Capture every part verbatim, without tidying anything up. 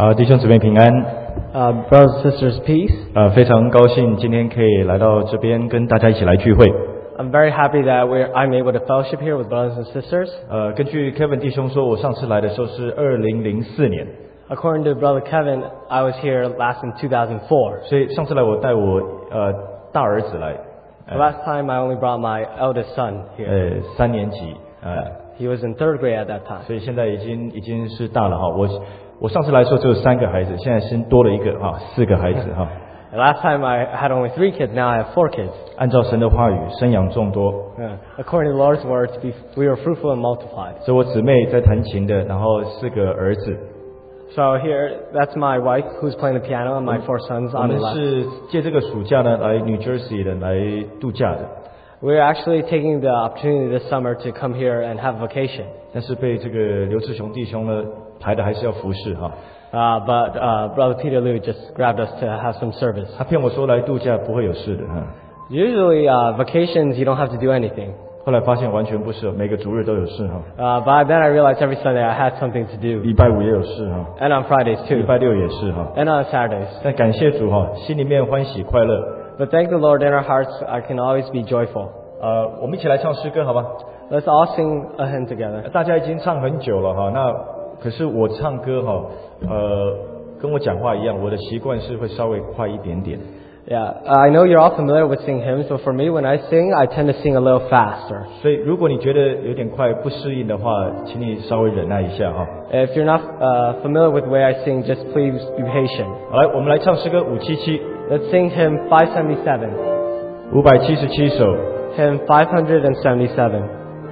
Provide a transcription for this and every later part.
好，弟兄姊妹平安。 Uh, brothers and sisters, peace. 呃，非常高兴今天可以来到这边跟大家一起来聚会。 I'm very happy that we're, I'm able to fellowship here with brothers and sisters. 呃，根据 Kevin 弟兄说，我上次来的时候是二零零四年， According to Brother Kevin, I was here last in two thousand four. 所以上次来我带我呃大儿子来， The last time I only brought my eldest son here. 呃三年级，呃， He was in third grade at that time. 所以现在已经已经是大了哈。我我上次来的时候只有三个孩子，现在新多了一个哈，四个孩子哈。 The last time I had only three kids, now I have four kids. 按照神的话语，生养众多。 Yeah. According to the Lord's word, to be, we were fruitful and multiplied. 所以我姊妹在弹琴的，然后四个儿子。 So here, that's my wife who's playing the piano and my four sons 我 on the 们 left. 是借这个暑假呢来 New Jersey 的来度假的， We're actually taking the opportunity this summer to come here and have vacation. 但是被这个刘志雄弟兄呢排的还是要服侍哈。 Uh, but uh, Brother Peter Liu just grabbed us to have some service. 他骗我说来度假不会有事的哈， Usually uh, vacations you don't have to do anything. 后来发现完全不是，每个主日都有事哈， Uh, but then I realized every Sunday I had something to do. 礼拜五也有事哈， And on Fridays 礼 too. 拜六也是哈。 And on Saturdays. 但感谢主哈，心里面欢喜快乐。 But thank the Lord in our hearts I can always be joyful. 呃，我们一起来唱诗歌好吧？ Let's all sing a hymn together. 大家已经唱很久了哈，那可是我唱歌哈，呃，跟我讲话一样，我的习惯是会稍微快一点点。 Yeah, I know you're all familiar with singing hymns, but for me when I sing, I tend to sing a little faster. 所以如果你觉得有点快不适应的话，请你稍微忍耐一下哈。 If you're not uh, familiar with the way I sing, just please be patient. 好，来，我们来唱诗歌五七七， Let's sing hymn five seventy-seven. 五百七十七首。 Hymn five seventy-seven.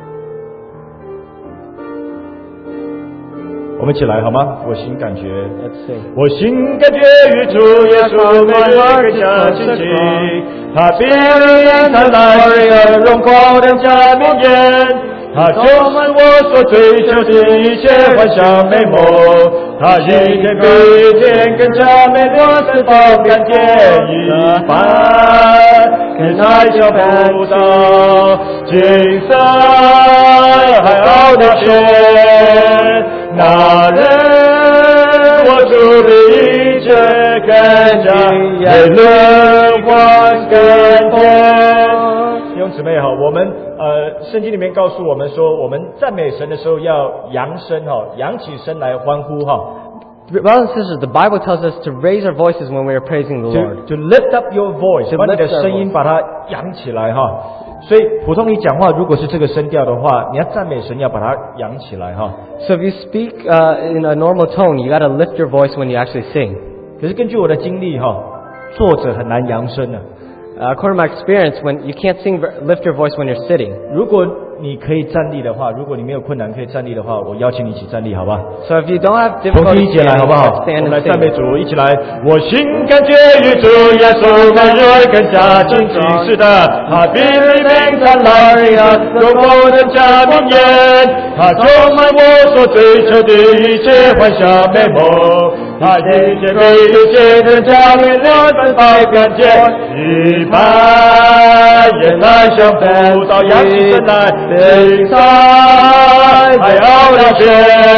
我们一起来好吗？我心感觉， Let's sing. 我心感觉与主耶稣每日更加亲近，他比人他来的荣光更加明艳。 他就是我所追求的一切幻想美梦，他一天比一天更加美丽，芬芳感觉一般，跟爱交不到金色海奥的雪，那人我主的一切更加美丽，欢更天。 弟兄姊妹好，我们呃，圣经里面告诉我们说，我们赞美神的时候要扬声哈，扬起声来欢呼哈。 Brothers and sisters, the Bible tells us to raise our voices when we are praising the Lord. To, to lift up your voice， 把你的声音把它扬起来哈。所以普通你讲话如果是这个声调的话，你要赞美神要把它扬起来哈。 So if you speak uh, in a normal tone, you got to lift your voice when you actually sing. 可是根据我的经历哈，坐着很难扬声的。 Uh, according to my experience, when you can't sing, lift your voice when you're sitting. 如果你可以站立的话，如果你没有困难可以站立的话，我邀请你一起站立，好吧？ So if you don't have 同心 difficulty 一起来，好不好？ stand 我们来 and 赞美 sing. 主，一起来。我心感觉与主耶稣每日更加亲近，是的，他比黎明灿烂的荣光更加明艳，他充满我所追求的一切幻想美梦，他一切比一切更加美丽，芬芳感觉一般，眼来想不到扬起身来，冰山海奥的雪，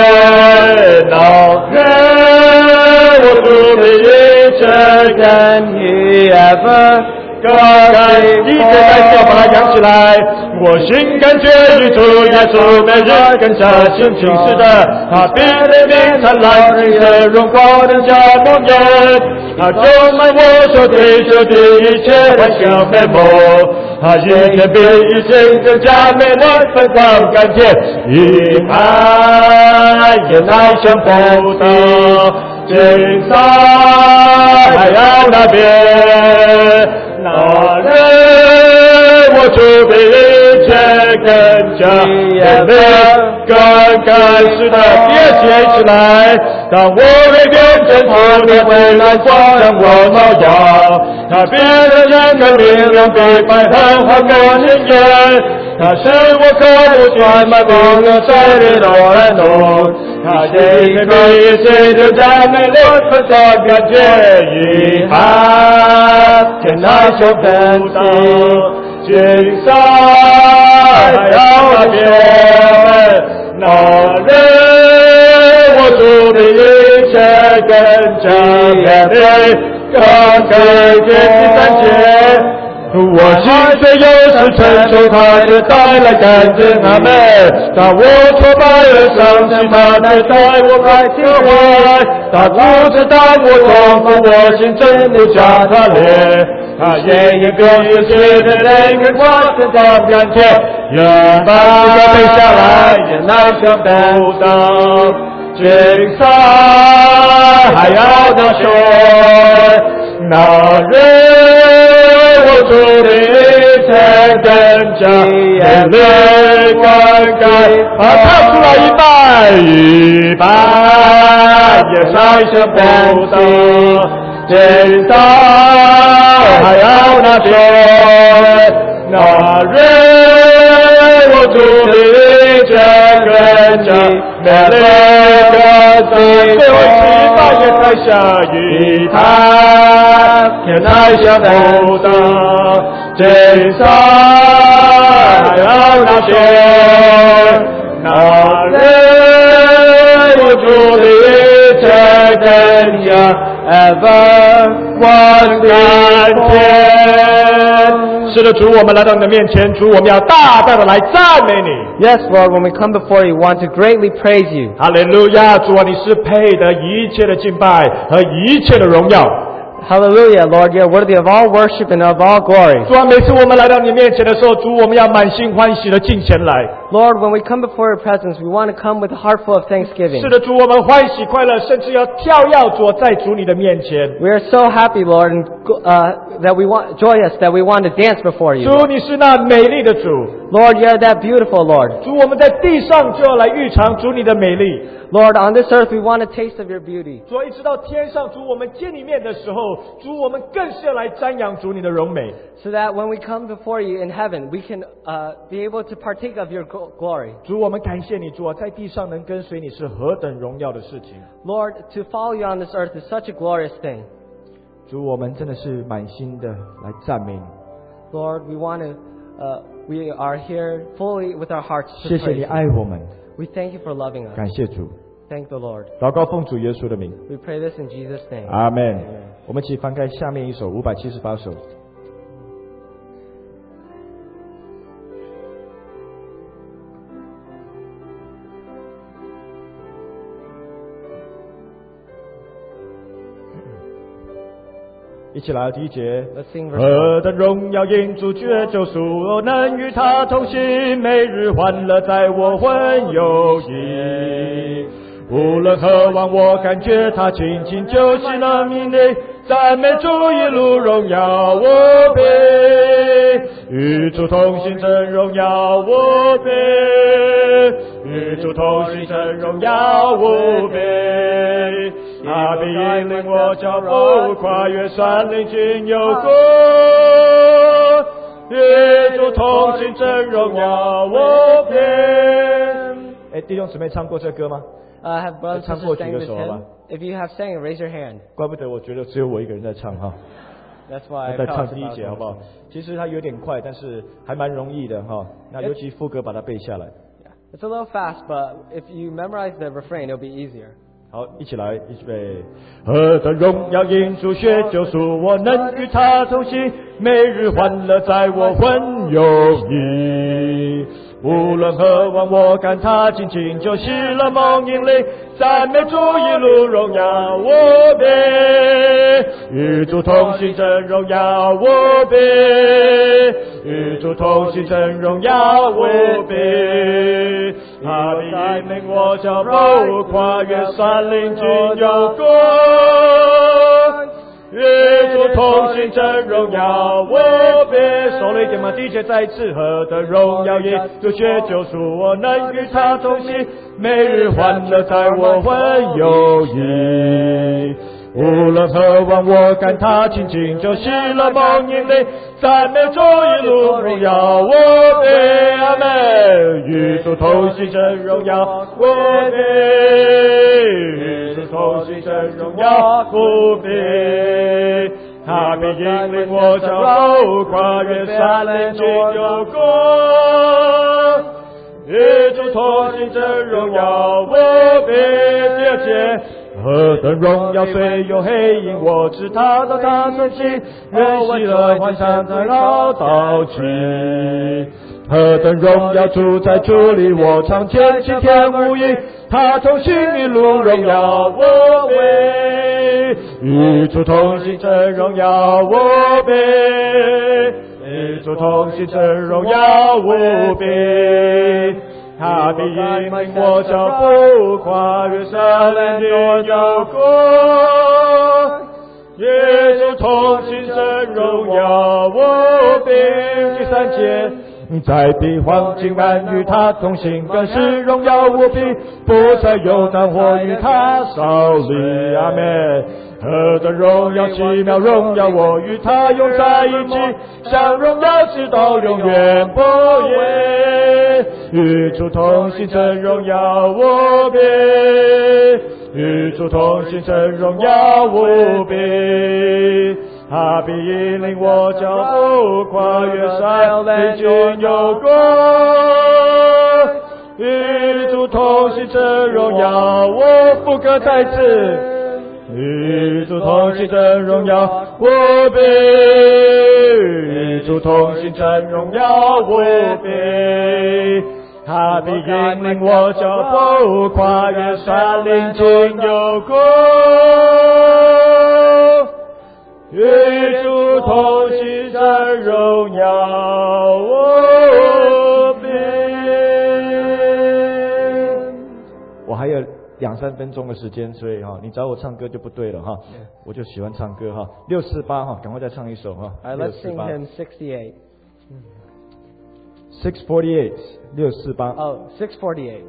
老人我主的一切 Can he ever 各位一个代表把它扬起来，我心感觉宇宙耶稣每日更加亲近，是的，他比黎明灿烂的荣光更加明艳，他充满我所追求的一切幻想美梦，他一天比一天更加美丽，芬芳感觉一般，也难想不到金色海洋那边。 那人我主的一切更加美丽，更感是的，别接起来。当我为变征途的回来光让我冒耀，他别人人更明亮，比百合花更鲜艳。他是我可不全满光的水里罗兰浓，他一个比一切更加美丽，芬芳感觉遗憾，天来想不到金色海洋那边，那人我主的一切更加美丽。更更见第三节，我心虽有时承受他却带来干净阿们。当我挫败而伤心，他却带我开心怀。他不知道我痛苦，我心真不加他烈。他也一个世界的那个我知道感觉，人把我背下来，也难想不到。金山还要那水，那日我主的才更加眼泪灌溉。把唱出来一半一半也再想不到。金山还要那水，那日我主的才更加美丽。最后期待也太下雨，他也太想不到。这山还要那雪，那日我主的才更加 ever 万感天。是的，主，我们来到你的面前，主，我们要大大的来赞美你。 Yes, Lord, when we come before you, we want to greatly praise you. 哈利路亚，主啊，你是配得一切的敬拜和一切的荣耀。 Hallelujah, Lord, you're worthy of all worship and of all glory. 主啊，每次我们来到你面前的时候，主，我们要满心欢喜的进前来。 Lord, when we come before your presence, we want to come with a heart full of thanksgiving. 是的，主，我们欢喜快乐，甚至要跳跃着在主你的面前。 We are so happy, Lord, and uh, that we want joyous that we want to dance before you. 主，你是那美丽的主。 Lord, you are that beautiful, Lord. 主，我们在地上就要来预尝主你的美丽。 Lord, on this earth we want a taste of your beauty. 主，一直到天上，主，我们见你面的时候，主，我们更是要来瞻仰主你的荣美。 So that when we come before you in heaven, we can uh, be able to partake of your glory. 主，我们感谢你，主啊，在地上能跟随你是何等荣耀的事情。 Lord, to follow you on this earth is such a glorious thing. 主，我们真的是满心的来赞美你。 Lord, we want to, uh, we are here fully with our hearts to 谢谢你 praise 爱 you. 我们， We thank you for loving us. 感谢主。 Thank the Lord. 祷告奉主耶稣的名， We pray this in Jesus' name. 阿门 Amen.。 我们一起翻开下面一首五百七十八首。一起来，第一节。 Let's sing verse 何等荣耀因主绝救赎，我能与他同行，每日欢乐在我魂有益。无论何往，我感觉他亲近就是那命令，赞美主一路荣耀我辈，与主同行真荣耀我辈，与主同行真荣耀我辈。他必引领我脚步，跨越山岭经幽谷，与主同行真荣耀我辈。哎，弟兄姊妹唱过这歌吗？ Uh, have brothers and 唱过 sisters 几 sang 个 this 手好吧 hymn? If you have sang it, raise your hand. 怪不得我觉得只有我一个人在唱哈。 That's why I 再 felt 唱第一 about 节好不好 it.？ 其实它有点快，但是还蛮容易的哈。那尤其副歌把它背下来。 Yeah. It's a little fast, but if you memorize the refrain, it'll be easier. 好，一起来，预备。何等荣耀因主血救赎，我能与他同行，每日欢乐在我魂有益。无论何往，我感他紧紧就喜乐梦引领，赞美主一路荣耀我辈，与主同行真荣耀我辈，与主同行真荣耀我辈。他必引领我脚步，跨越山岭经幽谷，与主同行真荣耀我辈。手了一点吗？第一节再一次，何等荣耀因主血救赎，我能与他同行，每日欢乐在我魂有益。无论何往，我感他亲近就喜乐梦引领，赞美主一路荣耀我辈，阿门。与主同行真荣耀我辈，与主同行真荣耀我辈。他必引领我脚步，跨越山岭经幽谷，与主同行真荣耀我辈。第二节。 何等荣耀虽有黑影，我知他到他升起，愿喜乐欢畅在老到起。何等荣耀主在主里，我常见晴天无影，他同行一路荣耀我辈，与主同行真荣耀我辈，与主同行真荣耀无比。他必引领我脚步，跨越山岭有过，耶稣同行真荣耀我辈。第三节，在必黄金满与他同行，更是荣耀无比，不再有战火与他烧离。阿们。何等荣耀奇妙荣耀，我与他永在一起，向荣耀直到永远不言。与主同行真荣耀无比，与主同行真荣耀无比。他必引领我脚步，跨越山岭经有过，与主同行真荣耀我不可再次。与主同行真荣耀无比，与主同行真荣耀无比。他必引领我脚步，跨越山岭经有过，与主同行真荣耀无比。我还有两三分钟的时间，所以哈，你找我唱歌就不对了哈，我就喜欢唱歌哈。六四八哈，赶快再唱一首哈。 Alright, let's sing hymn sixty-eight. Six forty-eight， 六四八。 Oh, six forty-eight.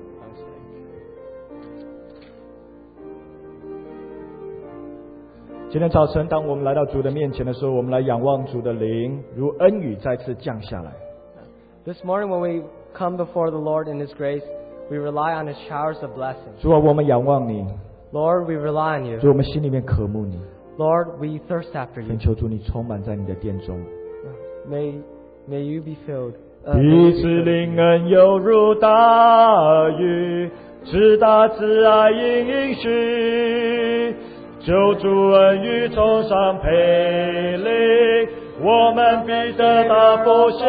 今天早晨，当我们来到主的面前的时候，我们来仰望主的灵，如恩雨再次降下来。 This morning, when we come before the Lord in His grace, we rely on His showers of blessing. 主啊，我们仰望你。 Lord, we rely on you. 主，我们心里面渴慕你。 Lord, we thirst after you. 恳求主，你充满在你的殿中。 May May you be filled. 彼此灵恩犹如大雨，直达自爱应应许。救主恩雨从上培灵，我们必得到福气。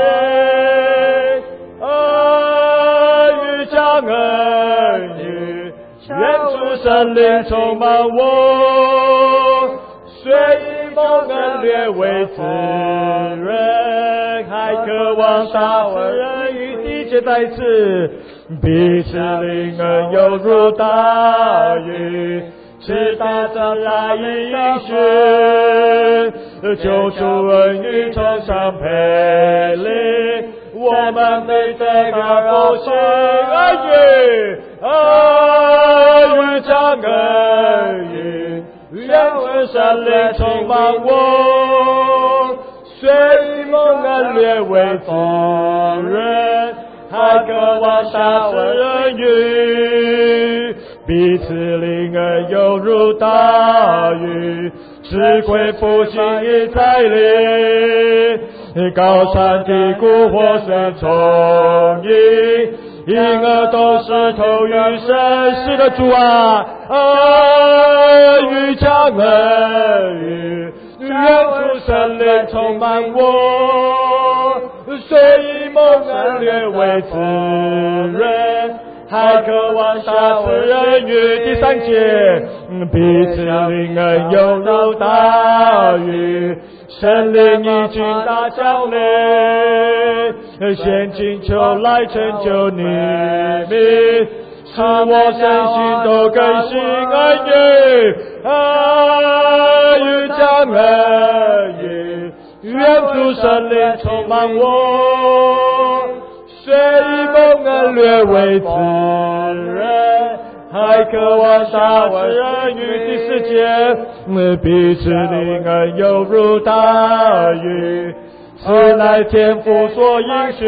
恩雨降恩雨，愿主圣灵充满我，虽以风恩略为滋润，还渴望大恩雨。第一节再一次，彼此灵恩犹如大雨，直达自爱应许。救主恩雨从上培灵，我们必得到福气。恩雨，恩雨降恩雨，愿主圣灵充满我，虽蒙恩略为滋润，还渴望大恩雨。彼此灵恩犹如大雨，智慧复兴已在临。高山低谷或水冲溢，因而都是投于神。是的，主啊，恩雨降恩雨，愿主圣灵充满我，虽以蒙恩略为滋润，还渴望下次恩雨。第三节，彼此灵恩犹如大雨，圣灵已经大降临，现今求来成就你名，使我身心都更新。恩雨，恩雨降恩雨，愿主圣灵充满我，虽以蒙恩略为滋润，还渴望大次恩雨。第四节，彼此灵恩犹如大雨，此乃天父所应许，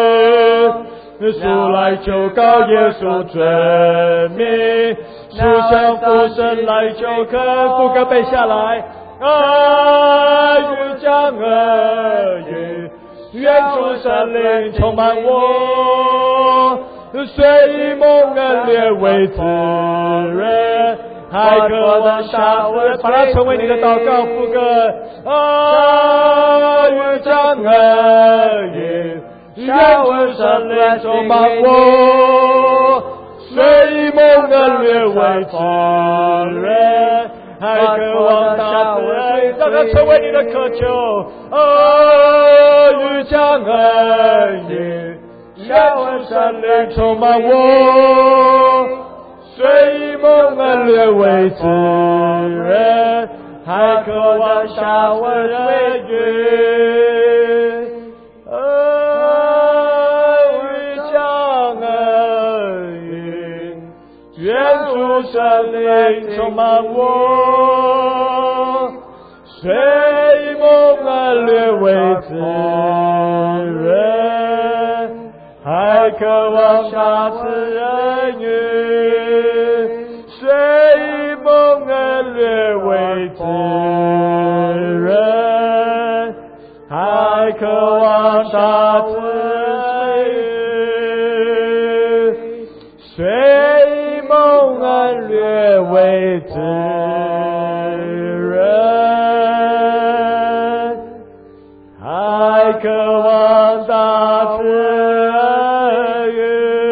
素来求告耶稣尊名，素向父神来求恳。副歌背下来，恩雨降恩雨，愿主圣灵充满我，虽以蒙恩略为滋润， 还渴望杀死，把它成为你的祷告副歌。啊，与将恩云，愿问神灵充满我，虽蒙恩略为自人，还渴望大自然，让它成为你的渴求。啊，与将恩云，愿问神灵充满我，虽蒙恩略为自人，还渴望大自然云。愿主神灵充满我，虽蒙恩略为自人，还渴望大自然云。虽蒙恩略为自人，还渴望大自然云。虽蒙恩略为自人，还渴望大自然云。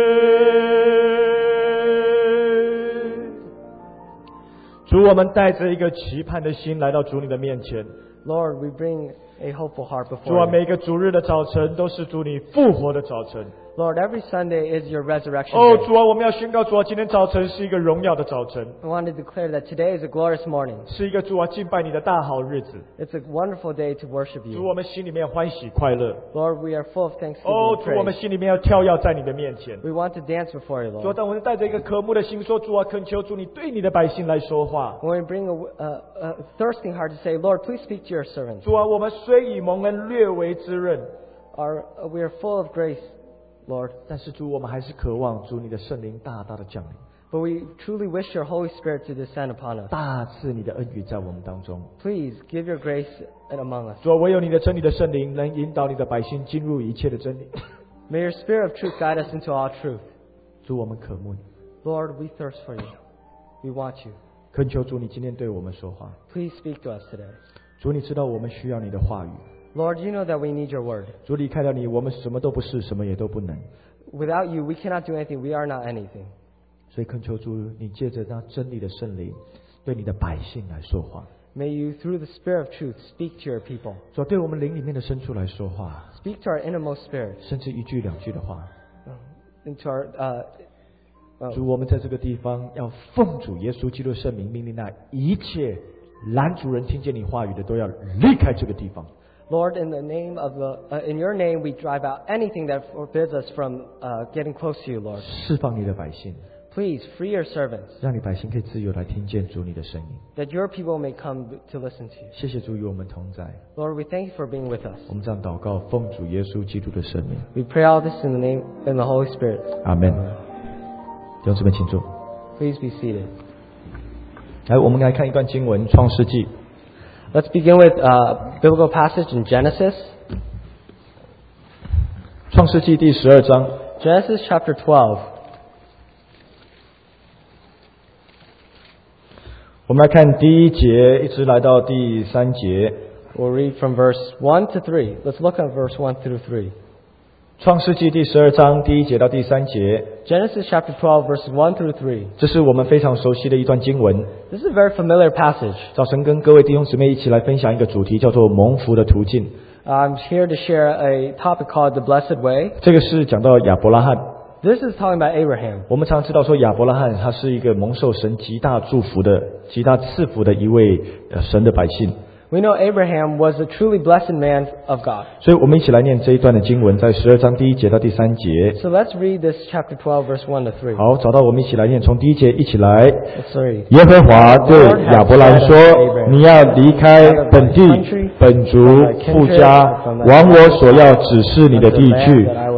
主，我们带着一个期盼的心来到主你的面前。 Lord, we bring a hopeful heart 主啊， before 每 you. 个主日的早晨都是主你复活的早晨。 Lord, every Sunday is your resurrection 哦， day. 主啊，我们要宣告，主啊，今天早晨是一个荣耀的早晨， I want to declare that today is a glorious morning. 是一个主啊敬拜你的大好日子。 It's a wonderful day to worship 主， you. 我们心里面欢喜快乐。 Lord, we are full of thanksgiving 哦， and 主，我们 praise. 心里面要跳跃在你的面前。 We want to dance before you, 主啊， Lord. 当我们带着一个渴慕的心说，主啊，恳求主你对你的百姓来说话。 When we bring a, a, a thirsting heart to say, Lord, please speak to your servants. 主啊，我们虽以蒙恩略为滋润， Our, uh, we are full of grace, Lord. 但是主，我们还是渴望主你的圣灵大大的降临， But we truly wish your Holy Spirit to descend upon us. 大赐你的恩雨在我们当中。 Please give your grace among us. 主啊，唯有你的真理的圣灵能引导你的百姓进入一切的真理。 May your Spirit of truth guide us into all truth. 主，我们渴慕你， Lord, we thirst for you. We want you. 恳求主你今天对我们说话。 Please speak to us today. 主，你知道我们需要你的话语。 Lord, you know that we need your word. 主，离开了你，我们什么都不是，什么也都不能。 Without you, we cannot do anything. We are not anything. 所以恳求主，你借着那真理的圣灵，对你的百姓来说话。 May you, through the Spirit of truth, speak to your people. 主，对我们灵里面的深处来说话， Speak to our innermost spirit. 甚至一句两句的话。 Into our, uh, uh, 主，我们在这个地方要奉主耶稣基督的圣名命令，那一切拦阻人听见你话语的，都要离开这个地方。 Lord, in the name of the, uh, in your name, we drive out anything that forbids us from uh, getting close to you, Lord. 释放你的百姓， Please free your servants, 让你百姓可以自由来听见主你的声音。 that your people may come to listen to you. 谢谢主与我们同在， Lord, we thank you for being with us. 我们这样祷告，奉主耶稣基督的圣名， We pray all this in the name in the Holy Spirit. 阿门。弟兄姊妹，请坐。 Please be seated. 来，我们来看一段经文，《创世纪》 Let's begin with a biblical passage in Genesis. 创世纪第十二章， Genesis chapter twelve. 我们来看第一节，一直来到第三节。 We'll read from verse one to three. Let's look at verse one through three. 创世纪第十二章第一节到第三节， Genesis chapter twelve, verses one through three. 这是我们非常熟悉的一段经文。 This is a very familiar passage. 早晨跟各位弟兄姊妹一起来分享一个主题，叫做蒙福的途径。 I'm here to share a topic called the Blessed Way. 这个是讲到亚伯拉罕。 This is talking about Abraham. 我们常知道说亚伯拉罕他是一个蒙受神极大祝福的、极大赐福的一位呃神的百姓。 We know Abraham was a truly blessed man of God. 所以我们一起来念这一段的经文，在十二章第一节到第三节。 So let's read this chapter twelve, verse one to three. 好，找到我们一起来念，从第一节一起来。 Let's read. 耶和华对亚伯兰说：“你要离开本地、本族、父家，往我所要指示你的地去。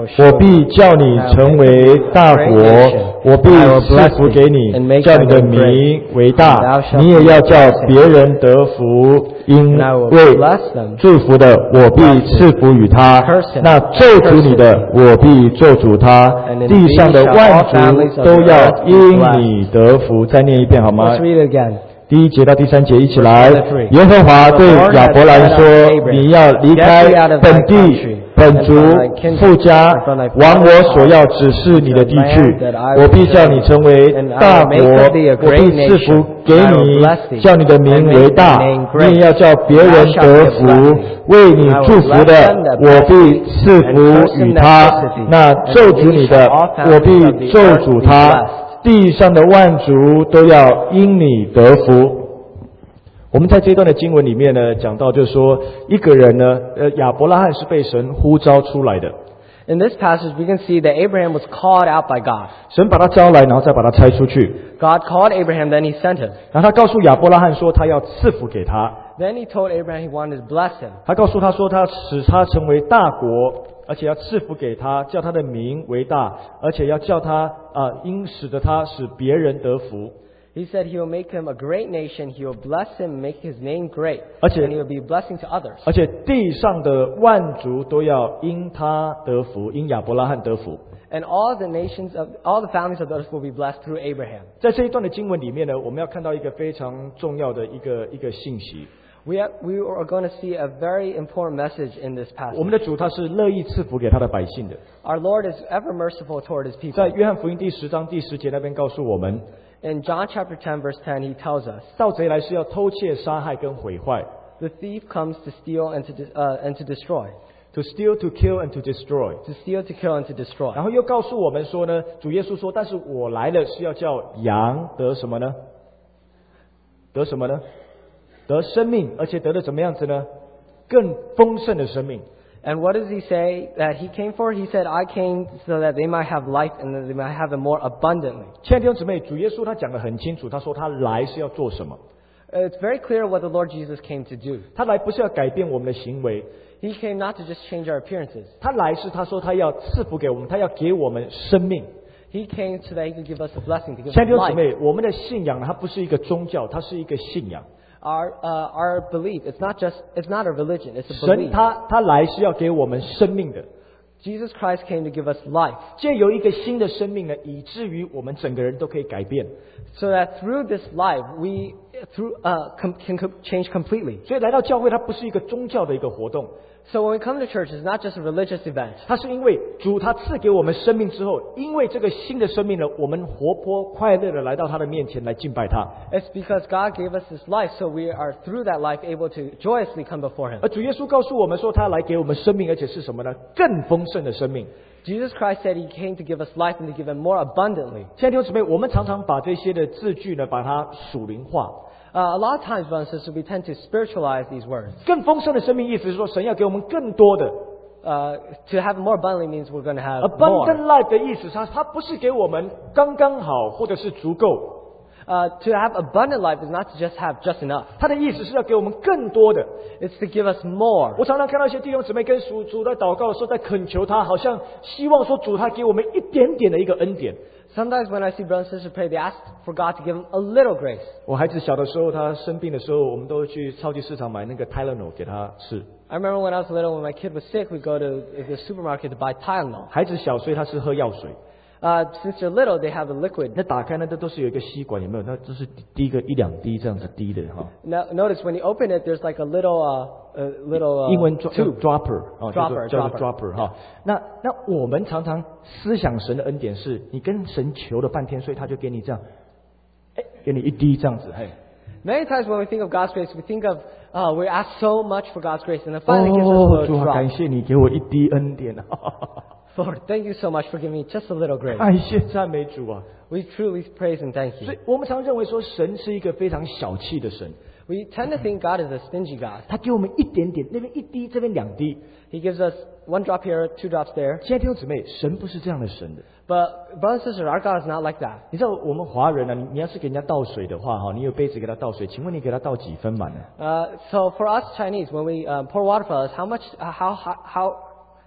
我必叫你成为大国，我必赐福给你，叫你的名为大，你也要叫别人得福，因为祝福的我必赐福与他，那咒诅你的我必咒诅他，地上的万族都要因你得福。再念一遍好吗？第一节到第三节一起来。耶和华对亚伯兰说，你要离开本地本族父家，往我所要指示你的地去，我必叫你成为大国，我必赐福给你，叫你的名为大，你也要叫别人得福，为你祝福的我必赐福与他，那咒诅你的我必咒诅他，地上的万族都要因你得福。我们在这一段的经文里面呢，讲到就是说，一个人呢，呃，亚伯拉罕是被神呼召出来的。 In this passage, we can see that Abraham was called out by God. 神把他招来，然后再把他差出去。 God called Abraham, then He sent him. 然后他告诉亚伯拉罕说，他要赐福给他。 Then He told Abraham He wanted to bless him. 他告诉他说，他使他成为大国，而且要赐福给他，叫他的名为大，而且要叫他啊、呃，因使得他使别人得福。 He said He will make him a great nation. He will bless him, make His name great, 而且 and He will be a blessing to others. 而且地上的万族都要因他得福，因亚伯拉罕得福。 And all the nations of all the families of the earth will be blessed through Abraham. 在这一段的经文里面呢，我们要看到一个非常重要的一个一个信息。 We have, we are going to see a very important message in this 我 passage. 们的主他是乐意赐福给他的百姓的。 Our Lord is ever merciful toward His 在 people. 约翰福音第十章第十节那边告诉我们， In John chapter ten, verse ten, He tells us, 盗贼来是要偷窃、杀害跟毁坏。 the thief comes to steal and to, de- uh, and to destroy. To steal, to kill, and to destroy. To steal, to kill, and to destroy. 然后又告诉我们说呢，主耶稣说，但是我来了是要叫羊得什么呢？得什么呢？得生命，而且得的怎么样子呢？更丰盛的生命。 And what does He say that He came for? He said, I came so that they might have life and that they might have it more abundantly. 亲爱的弟兄姊妹，主耶稣他讲得很清楚，他说他来是要做什么？ It's very clear what the Lord Jesus came to do. 他来不是要改变我们的行为， He came not to just change our appearances. 他来是他说他要赐福给我们，他要给我们生命。 He came so that He could give us a blessing, to give 亲爱 us 的弟兄姊 life. 妹，我们的信仰它不是一个宗教，它是一个信仰。 Our, uh, our belief, it's not just, it's not a religion, it's a 神 belief. 他他来是要给我们生命的。 Jesus Christ came to give us life, 借由一个新的生命呢，以至于我们整个人都可以改变。 so that through this life, we through, uh, com- can com- change completely. 所以来到教会，它不是一个宗教的一个活动， So when we come to church, it's not just a religious event. 它是因为主他赐给我们生命之后，因为这个新的生命呢，我们活泼快乐的来到他的面前来敬拜他。 It's because God gave us this life, so we are through that life able to joyously come before Him. 而主耶稣告诉我们说，他来给我们生命，而且是什么呢？更丰盛的生命。 Jesus Christ said He came to give us life and to give it more abundantly. 亲爱的弟兄姊妹，我们常常把这些的字句呢，把它属灵化。 Uh, a lot of times, brothers and sisters, we tend to spiritualize these words. 更丰盛的生命，意思是说，神要给我们更多的。 Uh, to have more abundantly means we're going to have Abundant more. life 的意思，它它不是给我们刚刚好，或者是足够。 Uh, to have abundant life is not to just have just enough. 它的意思是要给我们更多的。 It's to give us more. 我常常看到一些弟兄姊妹跟主主在祷告的时候，在恳求他，好像希望说主他给我们一点点的一个恩典。 Sometimes when I see brothers and sisters pray, they ask for God to give them a little grace. 我孩子小的时候，他生病的时候，我们都会去超级市场买那个 Tylenol 给他吃。 I remember when I was little, when my kid was sick, we'd go to the supermarket to buy Tylenol. 孩子小，所以他是喝药水。 Uh, since they're little, they have a liquid. 那打开呢，这都是有一个吸管，有没有？那就是滴个一两滴这样子滴的哈。 Now, notice when you open it, there's like a little, uh, a little uh, 英文 dro- tube. dropper 啊，叫做 Dropper, 叫做 dropper. dropper 哈。那那我们常常思想神的恩典是，你跟神求了半天，所以他就给你这样，哎，给你一滴这样子，嘿。 Many times when we think of God's grace, we think of, uh, we ask so much for God's grace, and then finally He gives us a 哦， little 主啊，感 drop. 谢你给我一滴恩典啊！ Lord, thank you so much for giving me just a little grace. 感谢赞美主啊！ We truly praise and thank 所 you. 以我们常认为说，神是一个非常小气的神， We tend to think God is a stingy God. 他给我们一点点，那边一滴，这边两滴。 He gives us one drop here, two drops there. 亲爱的弟兄姊妹，神不是这样的神的。 But brothers and sisters, our God is not like that. 你知道我们华人呢、啊，你你要是给人家倒水的话，哈，你有杯子给他倒水，请问你给他倒几分满呢？ Uh, so for us Chinese, when we uh, pour water for us, how much, uh, how, how, how,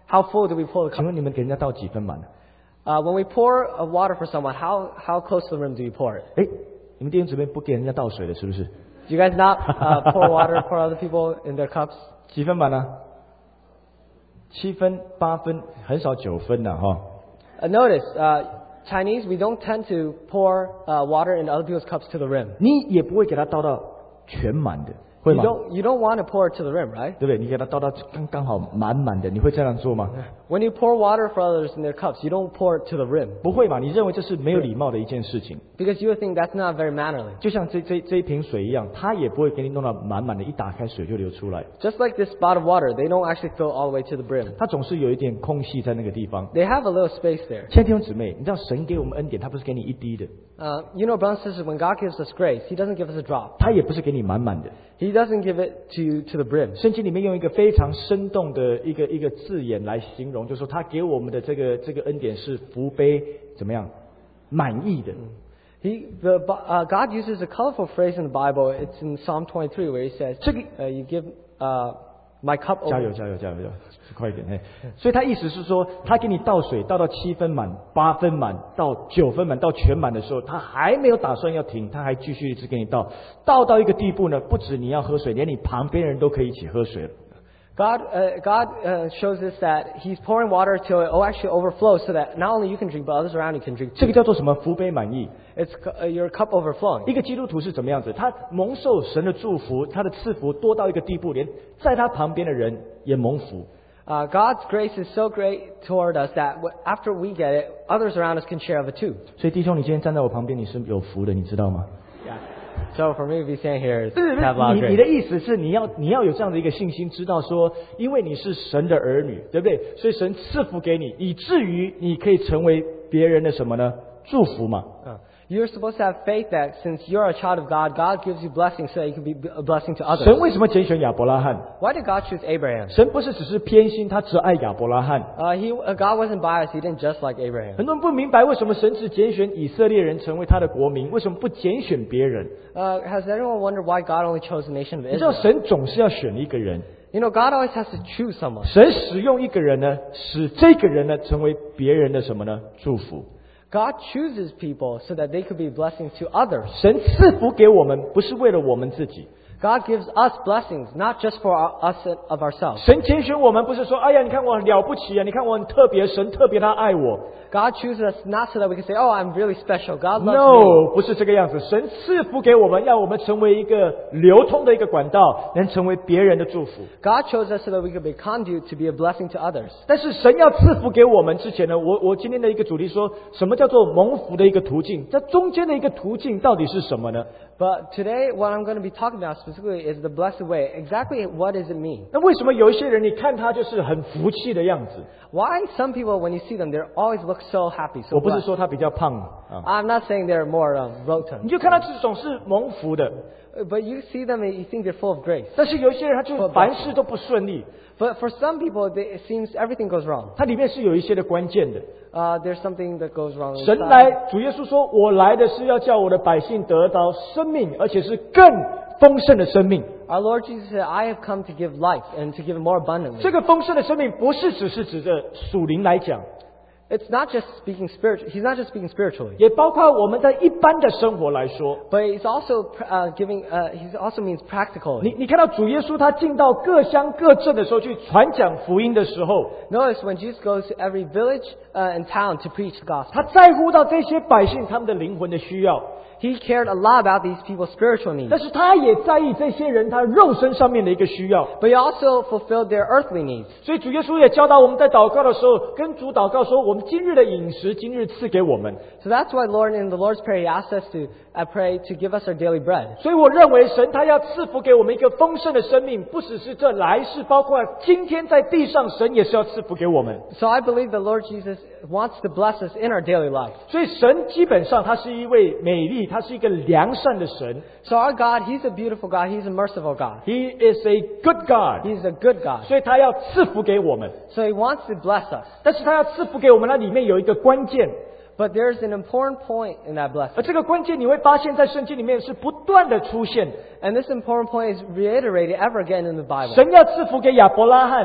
how full do we pour the 请 cup? 问你们给人家倒几分满？ Uh, when we pour uh, water for someone, how, how close to the rim do you pour it? 哎，你们弟兄姊妹不给人家倒水的，是不是？ Do you guys not uh, pour water for other people in their cups? 几分满呢？七分、八分，很少九分的哈。 Uh, notice, uh, Chinese, we don't tend to pour uh, water in other people's cups to the rim. 你也不会给他倒到全满的，会 You 吗？ don't, you don't want to pour it to the rim, right? 对不对？你给他倒到刚刚好满满的，你会这样做吗？ When you pour water for others in their cups, you don't pour it to the rim 不会嘛？你认为这是没有礼貌的一件事情？ because you would think that's not very mannerly. 就像这这这一瓶水一样，他也不会给你弄到满满的，一打开水就流出来， Just like this spot of water, they don't actually fill all the way to the brim. 他总是有一点空隙在那个地方。 They have a little space there. 亲爱的弟兄姊妹，你知道神给我们恩典，他不是给你一滴的， Uh, you know, brothers and sisters, when God gives us grace, He doesn't give us a drop. 他也不是给你满满的。 He doesn't give it to you to the brim. 圣经里面用一个非常生动的一个一个字眼来形容，就是说他给我们的这个这个恩典是福杯怎么样满意的。 He, the, uh, God uses a colorful phrase in the Bible. It's in Psalm twenty-three where He says, 这个 uh, "You give uh, my cup 加 over." 油加油加油加油，快一点嘿！所以他意思是说，他给你倒水倒到七分满、八分满到九分满到全满的时候，他还没有打算要停，他还继续一直给你倒，倒到一个地步呢，不止你要喝水，连你旁边人都可以一起喝水了。 God, uh, God uh, shows us that He's pouring water till it actually overflows, so that not only you can drink, but others around you can drink 这 too. 个叫做什么？福杯满意。 It's uh, your cup overflowing. 一个基督徒是怎么样子？他蒙受神的祝福，他的赐福多到一个地步，连在他旁边的人也蒙福。 Uh, God's grace is so great toward us that w- after we get it, others around us can share of it too. 所以弟兄，你今天站在我旁边，你是有福的，你知道吗？ Yeah. So for me to be standing here is to have a lot of 你你的 grace. 意思是你要你要有这样的一个信心，知道说，因为你是神的儿女，对不对？所以神赐福给你，以至于你可以成为别人的什么呢？祝福嘛。 Uh, You're supposed to have faith that since you're a child of God, God gives you blessings so that you can be a blessing to 神 others. 为什么拣选亚伯拉罕？ Why did God choose Abraham? 神不是只是偏心，他只爱亚伯拉罕。 Uh, he, uh, God wasn't biased. He didn't just like Abraham. 很多人不明白为什么神只拣选以色列人成为他的国民，为什么不拣选别人？ Uh, has anyone wondered why God only chose the nation of 你知道 Israel? 神总是要选一个人， You know, God always has to choose someone. 神使用一个人呢，使这个人呢成为别人的什么呢？祝福。 God chooses people so that they could be blessings to others. 神赐福给我们，不是为了我们自己。 God gives us blessings, not just for our, us of ourselves. 神拣选我们，不是说，哎呀，你看我很了不起啊，你看我很特别，神特别他爱我。 God chooses us not so that we can say, "Oh, I'm really special." God loves me. No， 不是这个样子。神赐福给我们，让我们成为一个流通的一个管道，能成为别人的祝福。 God chose us so that we could be conduit to be a blessing to others. 但是神要赐福给我们之前呢，我我今天的一个主题说，什么叫做蒙福的一个途径？这中间的一个途径到底是什么呢？ But today, what I'm going to be talking about specifically is the blessed way. Exactly what does it mean? 那为什么有一些人你看他就是很福气的样子？ Why some people, when you see them, they always look so happy, 我 so 不是 blessed. 说他比较胖啊， I'm not saying they're more um, 你 rotund. 就看他这种是蒙福的。 But you see them and you think they're full of grace. 但是有一些人他就凡事都不顺利， But for some people, they, it seems everything goes wrong. 它里面是有一些的关键的。 Uh, there's something that goes wrong 神 inside. 来，主耶稣说：“我来的是要叫我的百姓得到生命，而且是更丰盛的生命。 Our Lord Jesus said, "I have come to give life and to give it more abundantly." 这个丰盛的生命不是只是指着属灵来讲， It's not just speaking spiritual. He's not just speaking spiritually, 也包括我们在一般的生活来说。 but he's also uh, giving. Uh, he also means practically. 你你看到主耶稣他进到各乡各镇的时候去传讲福音的时候， Notice when Jesus goes to every village uh, and town to preach the gospel, 他在乎到这些百姓他们的灵魂的需要， he cared a lot about these people's spiritual needs, 但是他也在意这些人他肉身上面的一个需要。 but he also fulfilled their earthly needs. 所以主耶稣也教导我们在祷告的时候，跟主祷告说：“我们今日的饮食，今日赐给我们。” So that's why Lord in the Lord's Prayer He asks us to uh, pray to give us our daily bread. 所以我认为神他要赐福给我们一个丰盛的生命，不只是这来世，包括今天在地上，神也是要赐福给我们。 So I believe the Lord Jesus wants to bless us in our daily life. 所以神基本上他是一位美丽，他是一个良善的神。 So our God, He's a beautiful God. He's a merciful God. He is a good God， He's a good God. 所以他要赐福给我们。 So He wants to bless us. 但是他要赐福给我们，那里面有一个关键， But there's an important point in that 而 blessing. 这个关键你会发现在圣经里面是不断的出现的。 And this important point is reiterated ever again in the Bible. 神要赐福给亚伯拉罕，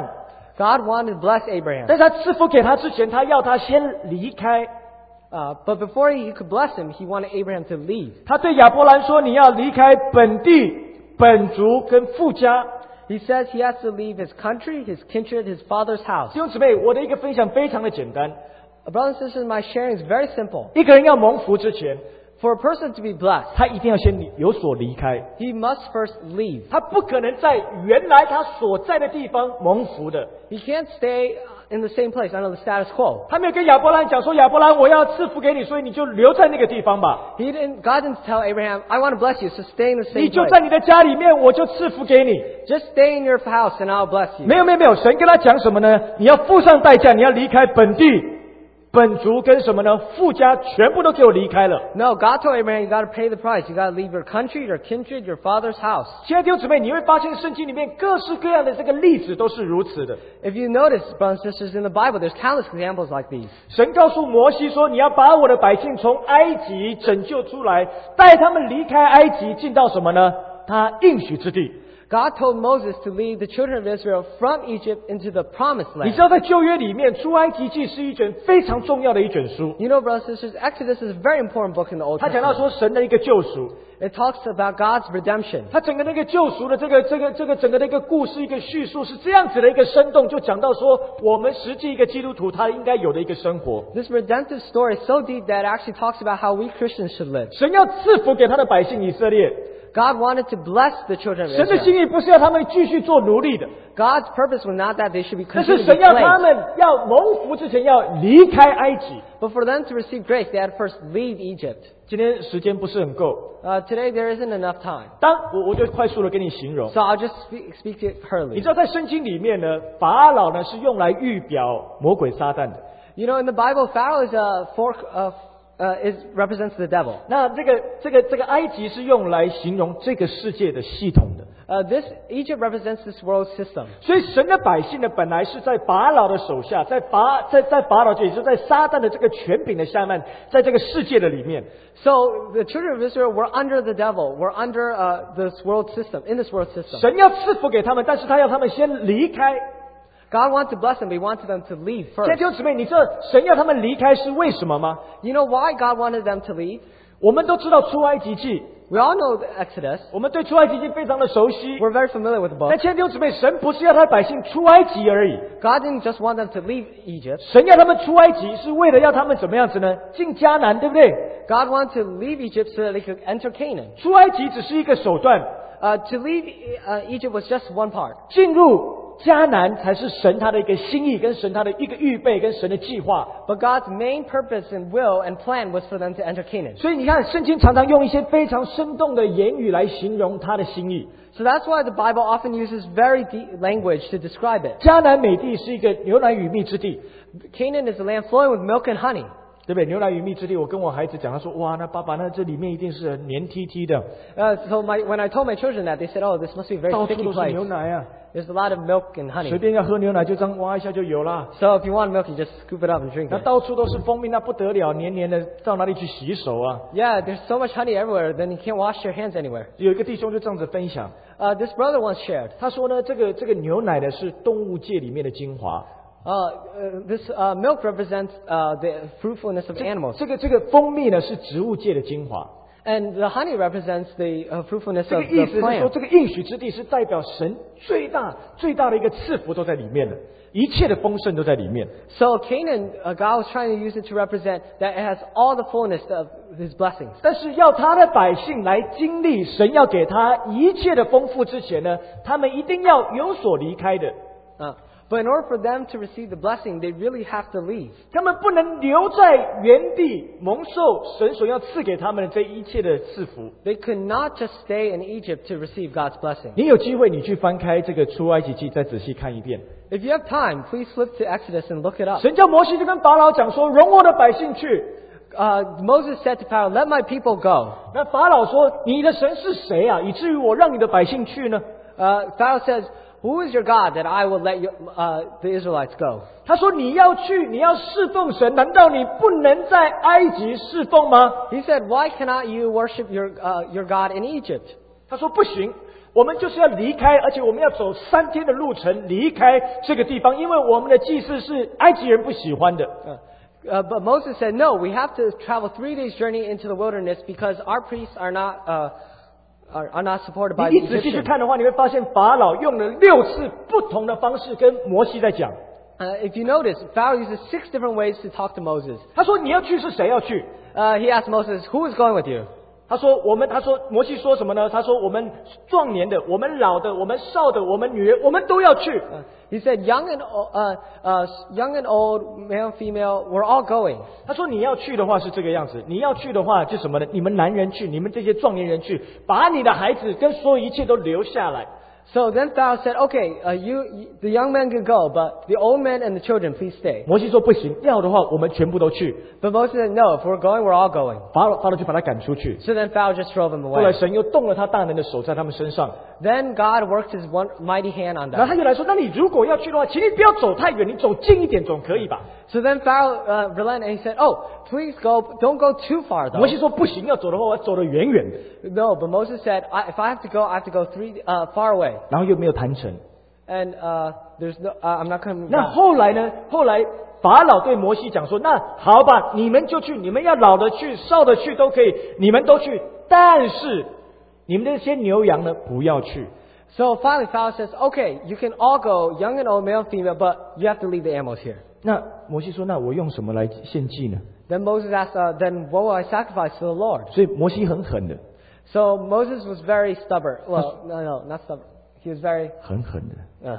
God wanted to bless Abraham. 但是他赐福给他之前，他要他先离开。 Uh, but before he could bless him, he wanted Abraham to leave. 他对亚伯兰说：“你要离开本地、本族跟父家。” He says he has to leave his country, his kindred, his father's house. 弟兄姊妹，我的一个分享非常的简单。 Brothers and sisters, my sharing is very simple. 一个人要蒙福之前， For a person to be blessed, 他一定要先有所离开。 he must first leave. 他不可能在原来他所在的地方蒙福的。 He can't stay in the same place under the status quo. 他没有跟亚伯兰讲说：“亚伯兰，我要赐福给你，所以你就留在那个地方吧。 He didn't, God didn't tell Abraham, I want to bless you, so stay in the 你 same 就在 place. 你的家里面，我就赐福给你。” Just stay in your house and I'll bless you. 没有没有没有，神跟他讲什么呢？你要付上代价，你要离开本地、本族跟什么呢？父家全部都给我离开了。 No, God told Abraham, you got to pay the price. You got to leave your country, your kindred, your father's house. 亲爱的弟兄姊妹，你会发现圣经里面各式各样的这个例子都是如此的。 If you notice, brothers and sisters, in the Bible, there's countless examples like these. 神告诉摩西说：“你要把我的百姓从埃及拯救出来，带他们离开埃及，进到什么呢？他应许之地。” God told Moses to lead the children of Israel from Egypt into the promised 你 land. 知道，在旧约里面，出埃及记是一卷非常重要的一卷书。 You know, brothers and sisters, Exodus is a very important book in the Old 他讲到 Testament. 说神的一个救赎， It talks about God's redemption. 他整个那个救赎的这个这个这个整个的一个故事一个叙述是这样子的一个生动，就讲到说我们实际一个基督徒他应该有的一个生活。 This redemptive story is so deep that it actually talks about how we Christians should live. 神要赐福给他的百姓以色列， God wanted to bless the children of 神的 Israel. 心意不是要他们继续做奴隶的， God's purpose was not that they should be 但是 continued to 神 be 要他 slaves. 们要蒙福之前要离开埃及。 But for them to receive grace, they had to first leave Egypt. 今天时间不是很够， Uh, today there isn't enough time. 当我我就快速的跟你形容。 So I'll just speak, speak to it 你 hurriedly. 知道在圣经里面呢，法老呢是用来预表魔鬼撒旦的。 You know, in the Bible, Pharaoh is a fork of, uh, is, represents the devil. 那这个这个这个埃及是用来形容这个世界的系统的。 Uh, this, Egypt represents this world system. 所以神的百姓呢，本来是在法老的手下，在法在在法老，也就是在撒旦的这个权柄的下面，在这个世界的里面。 So the children of Israel were under the devil, were under uh, this world system, in this world system. 神要赐福给他们，但是他要他们先离开。 God wanted to bless them, but He wanted them to leave 现在 first. 弟兄姊妹，你知道神要他们离开是为什么吗？ You know why God wanted them to leave? 我们都知道出埃及记， We all know the Exodus. 我们对出埃及记非常的熟悉。 We're very familiar with the 但 book. 亲爱的弟兄姊妹，神不是要他的百姓出埃及而已， God didn't just want them to leave Egypt. 神要他们出埃及是为了要他们怎么样子呢？进迦南，对不对？ God wanted to leave Egypt so that they could enter Canaan. 出埃及只是一个手段， Uh, to leave uh, Egypt was just one part. 进入迦南才是神他的一个心意，跟神他的一个预备，跟神的计划。 But God's main purpose and will and plan was for them to enter Canaan. 所以你看，圣经常常用一些非常生动的言语来形容他的心意。 So that's why the Bible often uses very deep language to describe it. 迦南美地是一个牛奶与蜜之地， Canaan is a land flowing with milk and honey. 对不对？牛奶与蜜之地，我跟我孩子讲，他说：“哇，那爸爸，那这里面一定是黏踢踢的， Uh, so my, when I told my children that, they said, oh, this must be a very 到处 sticky 都是 place. 牛奶啊， There's a lot of milk and 随 honey. 便要喝牛奶就这样挖一下就有啦。 So if you want milk, you just scoop it up and drink 那 it. 到处都是蜂蜜，那不得了，黏黏的，到哪里去洗手啊？” Yeah, there's so much honey everywhere, then you can't wash your hands anywhere. 有一个弟兄就这样子分享， Uh, this brother once shared, 他说呢，这个这个牛奶呢是动物界里面的精华， uh, uh, this uh, milk represents uh, the fruitfulness of animals. 这个这个蜂蜜呢是植物界的精华。 And the honey represents the uh, fruitfulness 这 of 个意思 the 是说， plant. 这个应许之地是代表神最大最大的一个赐福都在里面了，一切的丰盛都在里面。 So Canaan, uh, God was trying to use it to represent that it has all the fullness of His blessings. 但是要他的百姓来经历神要给他一切的丰富之前呢，他们一定要有所离开的。 Uh, but in order for them to receive the blessing, they really have to leave. 他们不能留在原地蒙受神所要赐给他们的这一切的赐福。 They could not just stay in Egypt to receive God's blessing. 你有机会，你去翻开这个出埃及记，再仔细看一遍。 If you have time, please flip to Exodus and look it up. 神叫摩西就跟法老讲说：“容我的百姓去。 Uh, Moses said to Pharaoh, let my people go. ” 那法老说：“你的神是谁啊？以至于我让你的百姓去呢？” Uh, Pharaoh says, who is your God that I will let you, uh, the Israelites go? 他说：“你要去，你要侍奉神，难道你不能在埃及侍奉吗 He said, why cannot you worship your, uh, your God in Egypt?？” 他说：“不行， 我们就是要离开，而且我们要走三天的路程离开这个地方，因为我们的祭祀是埃及人不喜欢的。 Uh, uh, but Moses said, no, we have to travel three days journey into the wilderness because our priests are not, uh, are, are not supported by 你 the 一仔细去 Egyptians. 看的话，你会发现法老用了六次不同的方式跟摩西在讲。 Uh, if you notice, Pharaoh uses six different ways to talk to Moses. 他说你要去是谁要去？ Uh, he asked Moses, who is going with you? 他说我们，他说摩西说什么呢？他说我们壮年的，我们老的，我们少的，我们女人，我们都要去。 Uh, he said, young and, o- uh, uh, young and old, male and female, we're all going. 他说你要去的话是这个样子，你要去的话就什么呢？你们男人去，你们这些壮年人去，把你的孩子跟所有一切都留下来。 So then Pharaoh said, okay, uh, you, you, the young men can go, but the old men and the children, please stay. 摩西说不行，要的话我们全部都去。 But Moses said, no, if we're going, we're all going. 法老法老就把他赶出去。 So then Pharaoh just drove him 后来 away. 神又动了他大能的手在他们身上， Then God worked his one mighty hand on 然后 them. 他就来说：那你如果要去的话，请你不要走太远，你走近一点总可以吧？ So then Pharaoh uh, relented and he said, oh, please go, don't go too far 摩 though. 西说不行，要走的话我要走得远远的， No, but Moses said, I, if I have to go, I have to go three, uh, far away. 然后又没有谈成。 And, uh, there's no, uh, I'm not coming 那 back. 后来呢？后来法老对摩西讲说：那好吧，你们就去，你们要老的去，少的去都可以，你们都去，但是你们这些牛羊呢，不要去。 So finally Pharaoh says, okay, you can all go, young and old, male and female, but you have to leave the animals here. 那摩西说：那我用什么来献祭呢？ Then Moses asked, uh, then what will I sacrifice to the Lord? 所以摩西很狠的， So Moses was very stubborn. Well, no, no, not stubborn. He was very, 很狠的。 uh,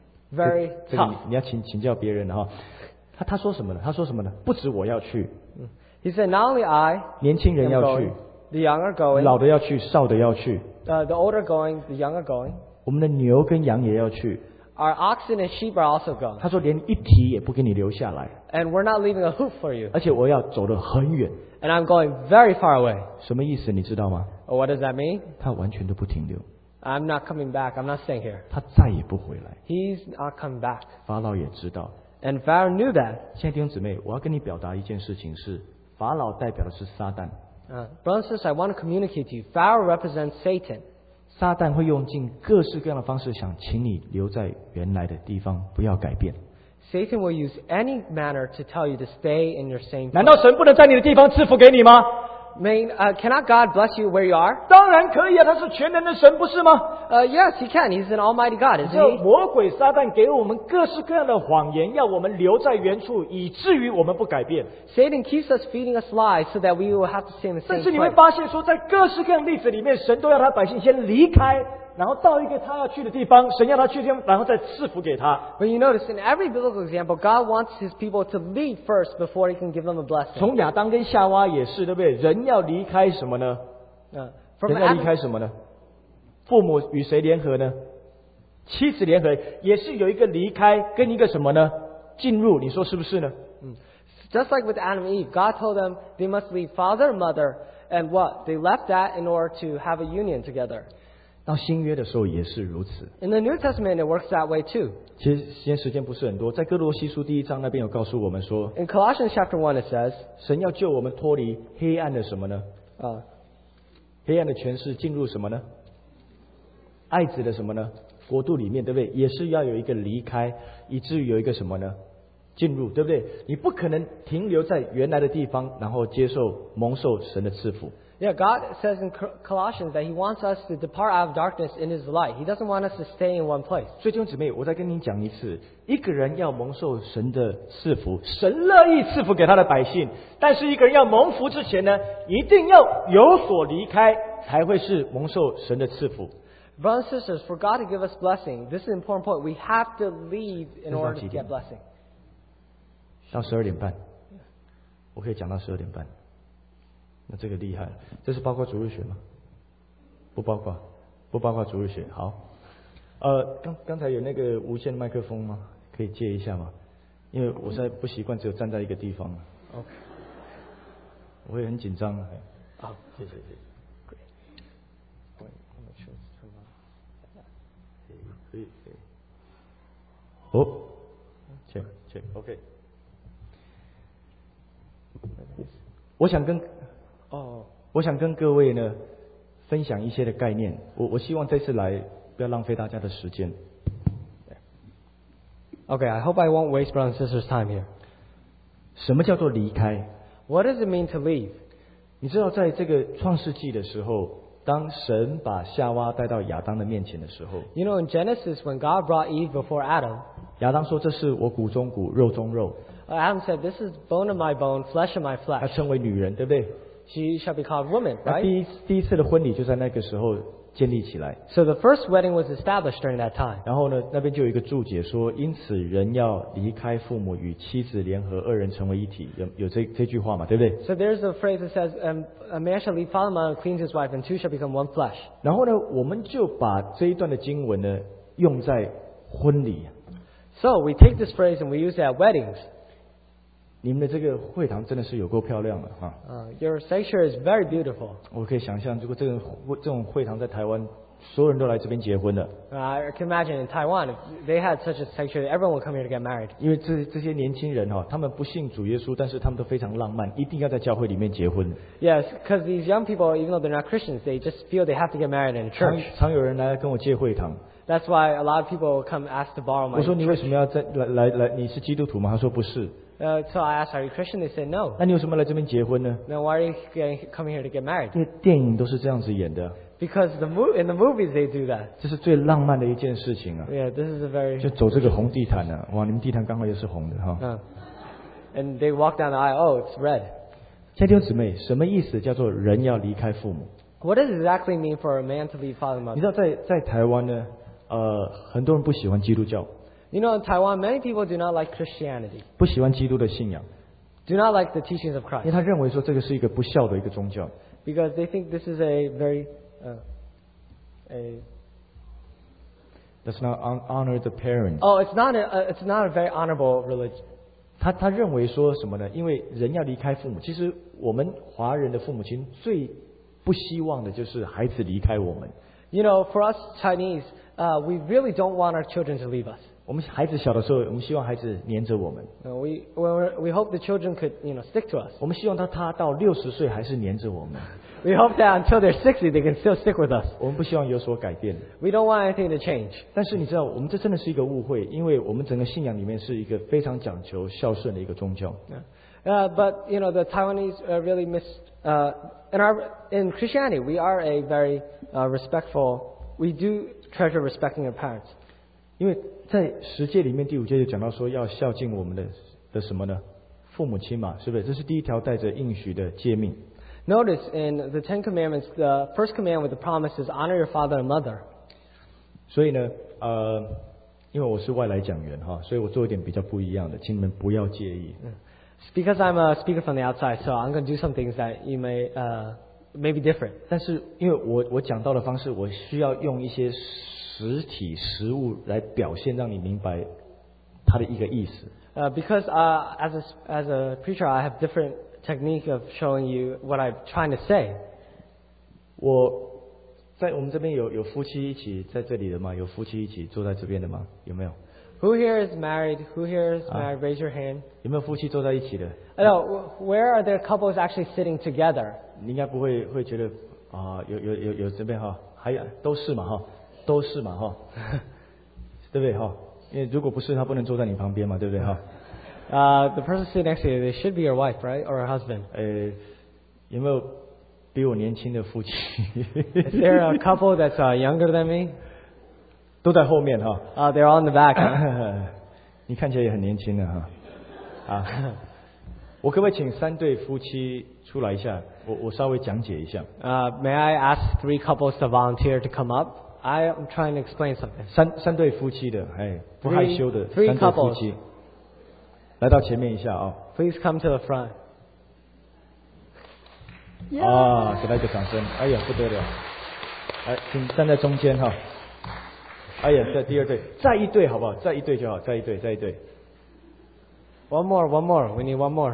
very 这个 tough. 你你要请请教别人哈。他他说什么呢？他说什么呢？不止我要去， He said, not only I 年轻人 am 要 going, 去， the young are going, 老的要去，少的要去， uh, the old are going, the young are going. 我们的牛跟羊也要去。 Our oxen and sheep are also going. 他说连一蹄也不给你留下来， And we're not leaving a hoof for you. 而且我要走得很远。 And I'm going very far away. 什么意思？你知道吗？ Oh, what does that mean? 他完全都不停留， I'm not coming back. I'm not staying here. 他再也不回来。 He's not coming back. 法老也知道。 And Pharaoh knew that. 现在弟兄姊妹，我要跟你表达一件事情是，法老代表的是撒旦， Uh, brothers and sisters, I want to communicate to you. Pharaoh represents Satan. 撒旦会用尽各式各样的方式，想请你留在原来的地方，不要改变。 Satan will use any manner to tell you to stay in your same 难 place. 道神不能在你的地方赐福给你吗？ Mean, uh, cannot God bless you where you are? 当然可以啊，他是全能的神，不是吗？ Uh, yes, He can. He's an almighty God, 只有 isn't He? 魔鬼撒旦给我们各式各样的谎言，要我们留在原处，以至于我们不改变。 Satan keeps us feeding us lies so that we will have to stay in the 但 same 是你会 place. 发现说，在各式各样的例子里面，神都要他百姓先离开，然后到一个他要去的地方，神要他去的地方，然后再赐福给他。 But you notice in every biblical example, God wants His people to lead first before He can give them a blessing. 从亚当跟夏娃也是，对不对？人要离开什么呢？ Uh, from 人要离 Adam, 开什么呢？父母与谁联合呢？妻子联合，也是有一个离开跟一个什么呢？进入，你说是不是呢？ just like with Adam and Eve, God told them they must leave father and mother, and what? They left that in order to have a union together. 到新约的时候也是如此。 In the New Testament, it works that way too. 其实今天时间不是很多，在哥罗西书第一章那边有告诉我们说， In Colossians chapter one, it says, 神要救我们脱离黑暗的什么呢？ uh, 黑暗的权势进入什么呢？爱子的什么呢？国度里面，对不对？也是要有一个离开，以至于有一个什么呢？进入，对不对？你不可能停留在原来的地方，然后接受蒙受神的赐福。 yeah, God says in Colossians that He wants us to depart out of darkness in His light. He doesn't want us to stay in one place. 所以弟兄姊妹，我再跟你讲一次，一个人要蒙受神的赐福，神乐意赐福给他的百姓，但是一个人要蒙福之前呢，一定要有所离开，才会是蒙受神的赐福。 Brothers and sisters, for God to give us blessing, this is an important point. We have to leave in order to get blessing. 到十二点半，我可以讲到十二点半。那这个厉害了，这是包括主日学吗？不包括，不包括主日学。好，呃，刚刚才有那个无线麦克风吗？可以借一下吗？因为我现在不习惯只有站在一个地方。 OK， 我会很紧张啊。 好， 谢谢谢谢。可以可以。哦，check check OK。我想跟哦，我想跟各位呢分享一些的概念。我我希望这次来不要浪费大家的时间。 Okay, I hope I won't waste brothers and sisters' time here. 什么叫做离开？ What does it mean to leave? 你知道，在这个创世纪的时候，当神把夏娃带到亚当的面前的时候， You know, in Genesis, when God brought Eve before Adam, 亚当说：“这是我骨中骨，肉中肉。 Adam said, "This is bone of my bone, flesh of my ” 他 flesh. 称为女人，对不对？ She shall be called woman, 那 right? 第一第一次的婚礼就在那个时候建立起来。 So the first wedding was established during that time. 然后呢，那边就有一个注解说：“因此人要离开父母，与妻子联合，二人成为一体。”有有这这句话嘛，对不对？ So there's a phrase that says, um, "A man shall leave father and mother, and cleanse his wife, and two shall become one flesh." 然后呢，我们就把这一段的经文呢用在婚礼。 So we take this phrase and we use it at weddings. 你们的这个会堂真的是有够漂亮的哈！ Uh, your sanctuary is very beautiful. 我可以想象，如果这个这种会堂在台湾，所有人都来这边结婚的， Uh, I can imagine in Taiwan, if they had such a sanctuary, everyone would come here to get married. 因为这这些年轻人哈，他们不信主耶稣，但是他们都非常浪漫，一定要在教会里面结婚。 Yes, because these young people, even though they're not Christians, they just feel they have to get married in a 常 church. 常有人来跟我借会堂， That's why a lot of people come ask to borrow 我 my 说你为 church. 什么要在来来来？你是基督徒吗？他说不是。 Uh, so I asked, "Are you Christian?" They said no. 那你为什么来这边结婚呢？ Then why are you getting, coming here to get married? 因为电影都是这样子演的， Because the mo- in the movies they do that. 这是最浪漫的一件事情啊！ Yeah, this is a very 就走这个红地毯啊，哇，你们地毯刚好也是红的哈。 uh, and they walk down the aisle. Oh, it's red. 亲爱的弟兄姊妹，什么意思叫做人要离开父母？ What does it exactly mean for a man to leave father and 你 mother? 知道在在台湾呢，呃，很多人不喜欢基督教， You know, in Taiwan, many people do not like Christianity, 不喜欢基督的信仰， do not like the teachings of 因为 Christ, 他认为说这个是一个不孝的一个宗教。 because they think this is a very uh, a Does not hon- honor the parents。 oh, it's not a, uh, it's not a very honorable religion. 他他认为说什么呢？因为人要离开父母，其实我们华人的父母亲最不希望的就是孩子离开我们。 You know, for us Chinese, uh, we really don't want our children to leave us. 我们孩子小的时候，我们希望孩子黏着我们， Uh, we when we're, we hope the children could, you know, stick to us. 我们希望他他到六十岁还是黏着我们， We hope that until they're sixty, they can still stick with us. 我们不希望有所改变。 We don't want anything to change. 但是你知道，我们这真的是一个误会，因为我们整个信仰里面是一个非常讲求孝顺的一个宗教。 Uh, but you know, the Taiwanese uh, really miss uh, in our in Christianity, we are a very uh, respectful. We do treasure respecting our parents. 因为在十诫里面第五诫就讲到说要孝敬我们的的什么呢？父母亲嘛，是不是？这是第一条带着应许的诫命。 Notice in the Ten Commandments, the first command with the promise is honor your father and mother. 所以呢，呃，因为我是外来讲员哈，所以我做一点比较不一样的，请你们不要介意。 It's because I'm a speaker from the outside, so I'm going to do some things that you may uh, may be different. 但是因为我我讲到的方式，我需要用一些实体实物来表现，让你明白它的一个意思。 Uh, because uh, as a as a preacher, I have different technique of showing you what I'm trying to say. 我在我们这边有有夫妻一起在这里的吗？有夫妻一起坐在这边的吗？有没有？ Who here is married? Who here is Ah. married? Raise your hand. 有没有夫妻坐在一起的？ I know. Where are there couples actually sitting together? 你应该不会会觉得啊，有有有有这边哈，还有都是嘛哈，都是嘛哈，对不对哈？因为如果不是，他不能坐在你旁边嘛，对不对哈？ Uh, the person sitting next to you, they should be your wife, right, or a husband? 呃，有没有比我年轻的夫妻？ Is there a couple that's uh, younger than me? 都在后面哈。 Uh, they're all in the back. 你看起来也很年轻的哈。啊，我可不可以请三对夫妻出来一下？我我稍微讲解一下。 Uh, may I ask three couples to volunteer to come up? I am trying to explain something. 三三对夫妻的，哎，不害羞的 Three- three 三对夫 couples. 妻，来到前面一下啊、 Please come to the front. 啊，给他一个掌声！哎呀，不得了！来，请站在中间哈。哎呀，这第二队，再一队好不好？再一队就好，再一队，再一队。 One more, one more. We need one more.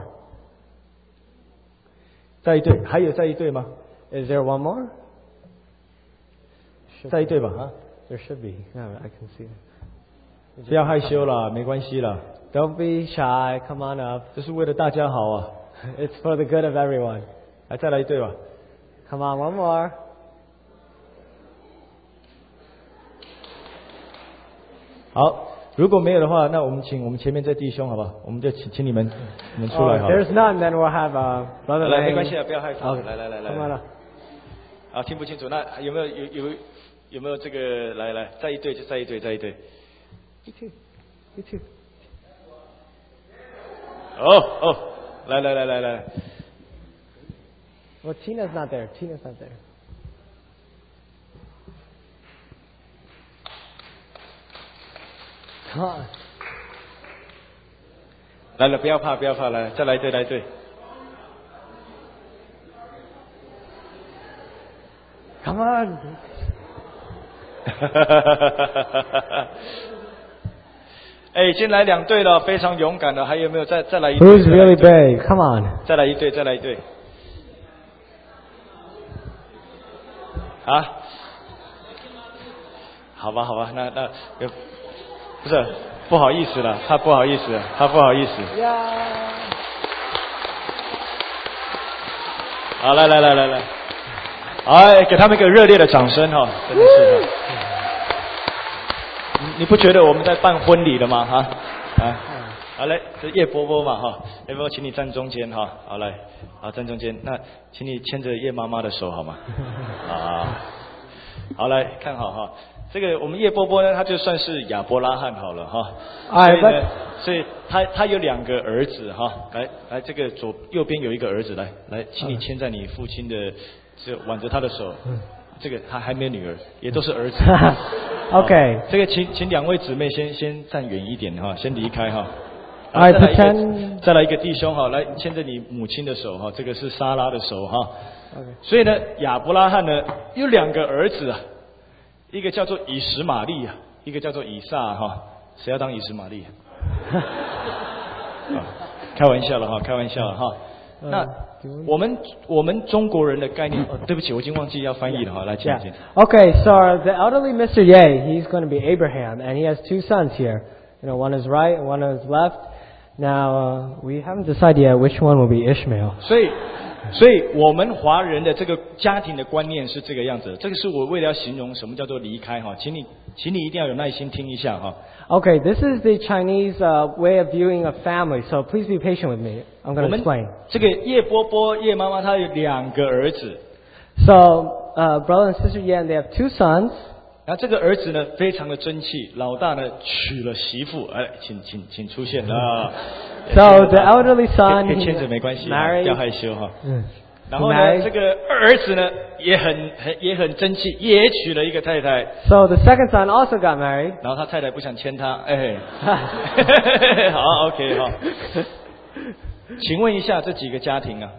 再一队，还有再一队吗？ Is there one more? 再一队吧啊！ There should be. Yeah, I can see. 不要害羞啦，没关系啦， Don't be shy. Come on up. 这是为了大家好啊！ It's for the good of everyone. 来，再来一队吧。 Come on, one more. 好，如果没有的话，那我们请我们前面这弟兄，好不好？我们就请请你们你们出 Oh, 来 if 好了。 there's none, then we'll have uh, Brother 来，没 Lang. 关系啊，不要害怕。 Oh, 来来来来 come on 来。 up. 好，听不清楚，那有没有有有有没有这个？来来，再一队就再一队，再一队。 You too. You too. 哦哦，来来来来来。 Well, Tina's not there. Tina's not there. Come on. 来了，不要怕，不要怕，来，再来一队，来一队。 Come on. 哎，已经来两队了，非常勇敢的，还有没有再再来一队？ Who's really big? Come on. 再来一队，再来一队。啊？好吧，好吧，那那呃不是不好意思了，他不好意思，他不好意思。 Yeah. 好，来来来来来，哎，给他们一个热烈的掌声哈，真的是。你你不觉得我们在办婚礼了吗？哈啊，好来，这叶波波嘛哈，叶波波，请你站中间哈，好来，好站中间，那请你牵着叶妈妈的手好吗？啊，好来看好哈，这个我们叶波波呢，他就算是亚伯拉罕好了哈，所以呢，所以他他有两个儿子哈，来来这个左右边有一个儿子，来来，请你牵在你父亲的，就挽着他的手。 这个他还没有女儿，也都是儿子。 Okay. 这个请请两位姊妹先先站远一点哈，先离开哈。 Alright, 再来一 pretend- 个，再来一个弟兄哈，来牵着你母亲的手哈，这个是莎拉的手哈。 Okay. 所以呢，亚伯拉罕呢有两个儿子啊，一个叫做以实玛利啊，一个叫做以撒哈。谁要当以实玛利？啊，开玩笑了哈，开玩笑了哈。那我们我们中国人的概念，哦，对不起，我已经忘记要翻译了哈，来请 Yeah. 请。 Okay, so the elderly Mister Ye, he's going to be Abraham, and he has two sons here. You know, one is right and one is left. Now, uh, we haven't decided yet which one will be Ishmael. 所以，所以我们华人的这个家庭的观念是这个样子。这个是我为了要形容什么叫做离开哈，请你，请你一定要有耐心听一下哈。 Okay, this is the Chinese uh, way of viewing a family, so please be patient with me. I'm 我 going to 们 explain. 这个叶波波叶妈妈她有两个儿子， So, uh, brother and sister Ye, they have two sons. 然后这个儿子呢非常的争气，老大呢娶了媳妇，哎，请请请出现啊。 So the elderly son 跟 he 牵着没关系， married. 不要害羞哈。 Mm. 然后呢， Married. 这个儿子呢也很很也很争气，也娶了一个太太。 So the second son also got married. 然后他太太不想牵他，哎，好 ，OK 好。请问一下这几个家庭啊，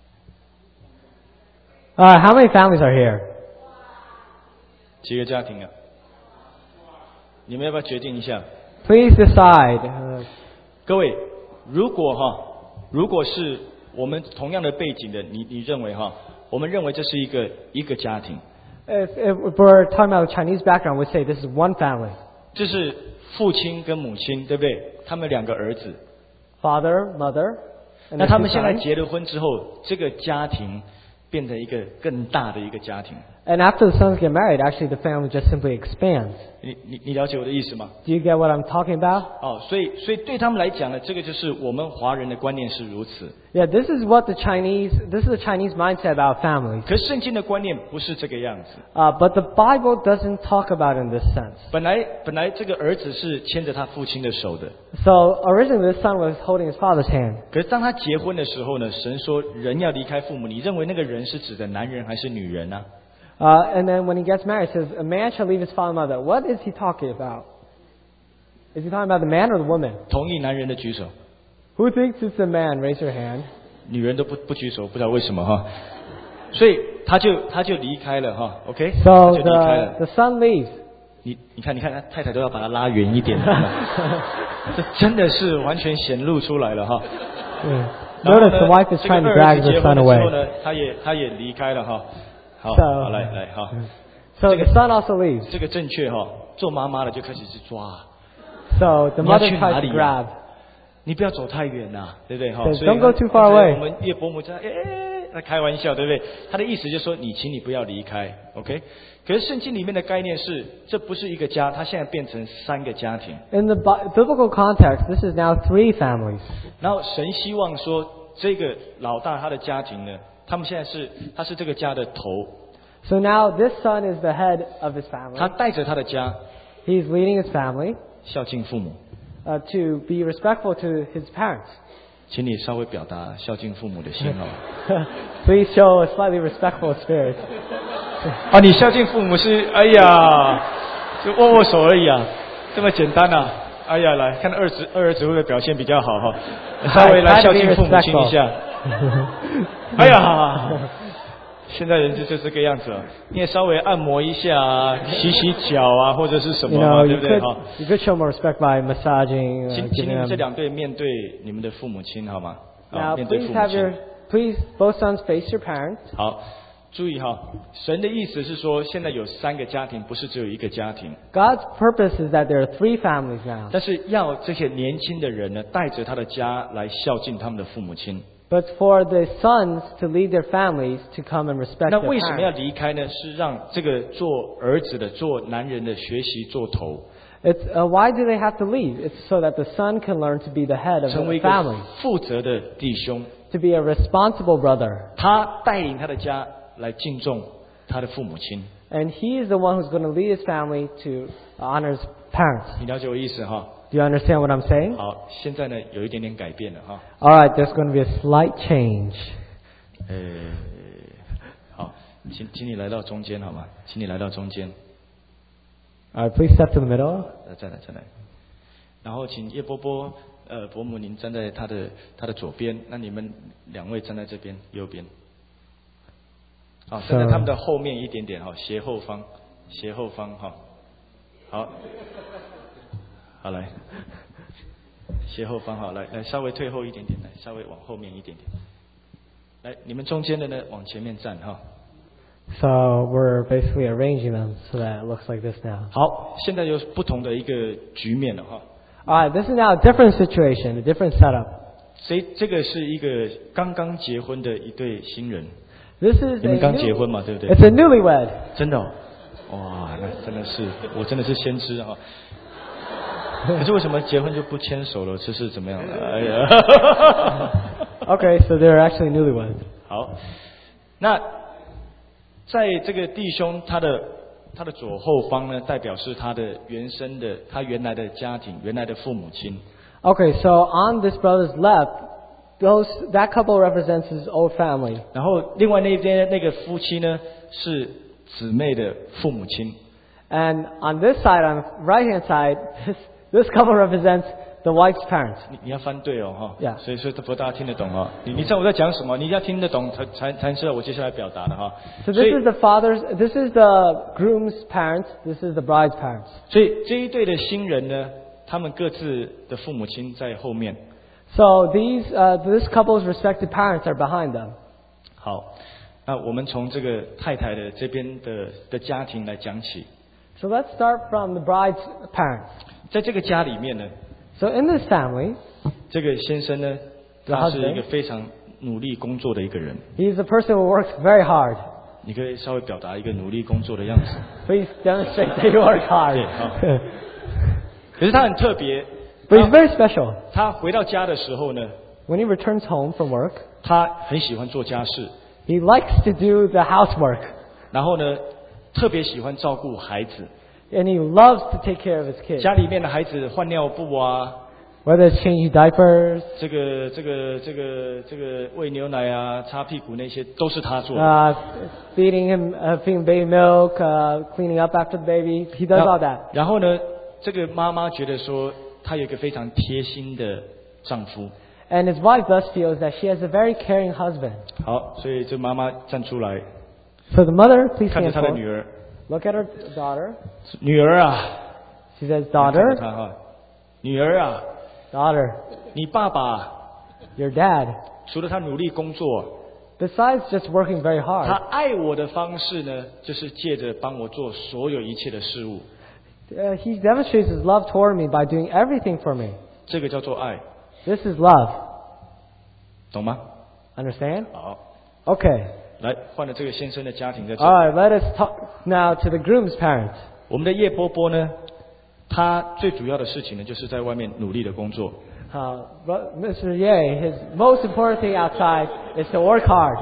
Uh, how many families are here? 几个家庭啊？你们要不要决定一下？ Please decide. Uh, 各位，如果哈，如果是我们同样的背景的，你你认为哈，我们认为这是一个一个家庭， if, if we're talking about Chinese background, we'd say this is one family. 这是父亲跟母亲，对不对？他们两个儿子， Father, mother, and 那 their 他 two 们现在 sons. 结了婚之后，这个家庭变成一个更大的一个家庭。 And after the sons get married, actually the family just simply expands. 你你你了解我的意思吗？ Do you get what I'm talking about? 哦，所以所以对他们来讲呢，这个就是我们华人的观念是如此。 Yeah, this is what the Chinese, this is the Chinese mindset about families. 可是圣经的观念不是这个样子。 Uh, but the Bible doesn't talk about it in this sense. 本来本来这个儿子是牵着他父亲的手的， So originally this son was holding his father's hand. 可是当他结婚的时候呢，神说人要离开父母。你认为那个人是指的男人还是女人呢、 Uh, and then when he gets married, it says, a man shall leave his father and mother. What is he talking about? Is he talking about the man or the woman? 同意男人的举手， Who thinks it's the man? Raise your hand. 女人都不不举手，不知道为什么哈。所以他就他就离开了哈 ，OK， 他 So 就离开了。 the, the son leaves. 你你看你看，他太太都要把他拉远一点，这真的是完全显露出来了哈。 Yeah. 然后呢 Notice the wife is 这个 trying to 儿 drag 子结 the 婚 son 的时候 away. 呢，他也他也离开了哈。好， So- 好来来好， So 这个 the son also leaves. 这个正确哈。做妈妈的就开始去抓， So the 你要 mother 去哪 tries 里 to 啊 grab. 你不要走太远呐、对不对哈？ Says, 所以 "Don't go too far 所以 away." 我们岳伯母在，哎在开玩笑，对不对？他的意思就是说，你请你不要离开 ，OK？ 可是圣经里面的概念是，这不是一个家，它现在变成三个家庭。 In the biblical context, this is now three families. 然后神希望说，这个老大他的家庭呢，他们现在是他是这个家的头。 So now this son is the head of his family. 他带着他的家， He's leading his family 孝敬父母。 uh, to be respectful to his parents. 请你稍微表达孝敬父母的心哦。 Please show a slightly respectful spirit. 啊，你孝敬父母是哎呀，就握握手而已啊，这么简单啊！哎呀，来看二子二儿子会不会表现比较好哈？稍微来孝敬父母亲一下。哎呀，现在人就就是这个样子了，你也稍微按摩一下啊，洗洗脚啊，或者是什 You 么 know, 嘛，对 you 不对 could, 哈？ you could show more respect by massaging. Uh, 请请 giving 你们 them. 这两对面对你们的父母亲好吗？啊， Now, 面对 please 父母 have 亲 your, please both sons face your parents. 好。注意哈，神的意思是说，现在有三个家庭，不是只有一个家庭。 God's purpose is that there are three families now. 但是要这些年轻的人呢，带着他的家来孝敬他们的父母亲。 But for the sons to lead their families to come and respect 那 their 为什么要 parents. 离开呢？是让这个做儿子的、做男人的学习做头， It's, uh, why do they have to leave? It's so that the son can learn to be the head of 成为 the 一 family, 个负责的弟兄。 to be a responsible brother. 他带领他的家来敬重他的父母亲。 And he is the one who's going to lead his family to honor his parents. 你了解我意思哈？ Do you understand what I'm saying? 好，现在呢有一点点改变了哈。 Alright, there's going to be a slight change. 呃，好，请请你来到中间好吗？请你来到中间。 Alright, please step to the middle. 呃，再来再来。然后请叶波波呃伯母您站在他的他的左边，那你们两位站在这边右边。好，站在他们的后面一点点哈，斜后方，斜后方哈。好，好来，斜后方好，来来稍微退后一点点，来稍微往后面一点点。来，你们中间的呢往前面站哈。 So we're basically arranging them so that it looks like this now. 好，现在有不同的一个局面了哈。 Alright, this is now a different situation, a different setup. 所以这个是一个刚刚结婚的一对新人。 This is 你 a 们刚 new- 结婚嘛，对不对？ It's a newlywed. 真的、哦，哇，那真的是，我真的是先知哈。可是为什么结婚就不牵手了？这是怎么样的？哎呀， Okay, so they're actually newlyweds. 好，那在这个弟兄他的他的左后方呢，代表是他的原生的他原来的家庭，原来的父母亲。 Okay, so on this brother's left, those that couple represents his old family. 然后另外那边那个夫妻呢，是姊妹的父母亲。 And on this side, on the right hand side, this, this couple represents the wife's parents. 你你要翻对哦哈 Yeah. 所以所以不大家听得懂哦。你你知道我在讲什么？你要听得懂才才才知道我接下来表达的哈。 So 所 this 以 is the father's, this is the groom's parents, this is the bride's parents. 所以这一对的新人呢，他们各自的父母亲在后面。 So these, uh, this couple's respective parents are behind them. 好，那我们从这个太太的这边的的家庭来讲起。 So let's start from the bride's parents. 在这个家里面呢， So in this family, 这个先生呢， The 他是 husband. 一个非常努力工作的一个人。 he's a person who works very hard. 你可以稍微表达一个努力工作的样子。 Please demonstrate that you work hard. 对，好。可是他很特别， But he's very special. 他回到家的时候呢， When he returns home from work, 他很喜欢做家事， he likes to do the housework. 然后呢，特别喜欢照顾孩子。 And he loves to take care of his kids. 家里面的孩子换尿布啊， Whether it's changing diapers, 这个这个这个这个喂牛奶啊，擦屁股那些都是他做的。 uh, feeding him, uh, feeding baby milk, uh, cleaning up after the baby, he does all that. 然后呢，这个妈妈觉得说，她有一个非常贴心的丈夫。 And his wife thus feels that she has a very caring husband. 好，所以这妈妈站出来， So the mother, please 看着 stand 她的 forward. 女儿， Look at her daughter. 女儿啊， She says, 看着 daughter, 她哈，女儿啊， daughter, 你爸爸 your dad, 除了他努力工作， besides just working very 他 hard, 爱我的方式呢，就是借着帮我做所有一切的事物， uh, he demonstrates his love toward me by doing everything for me. 这个叫做爱， This is love. 懂吗？ Understand? 好， Okay. 来，换了这个先生的家庭在这 All 里。 right, let us talk now to the groom's parents. 我们的叶波波呢，他最主要的事情呢，就是在外面努力的工作。 Uh, but Mister Ye, his most important thing outside is to work hard.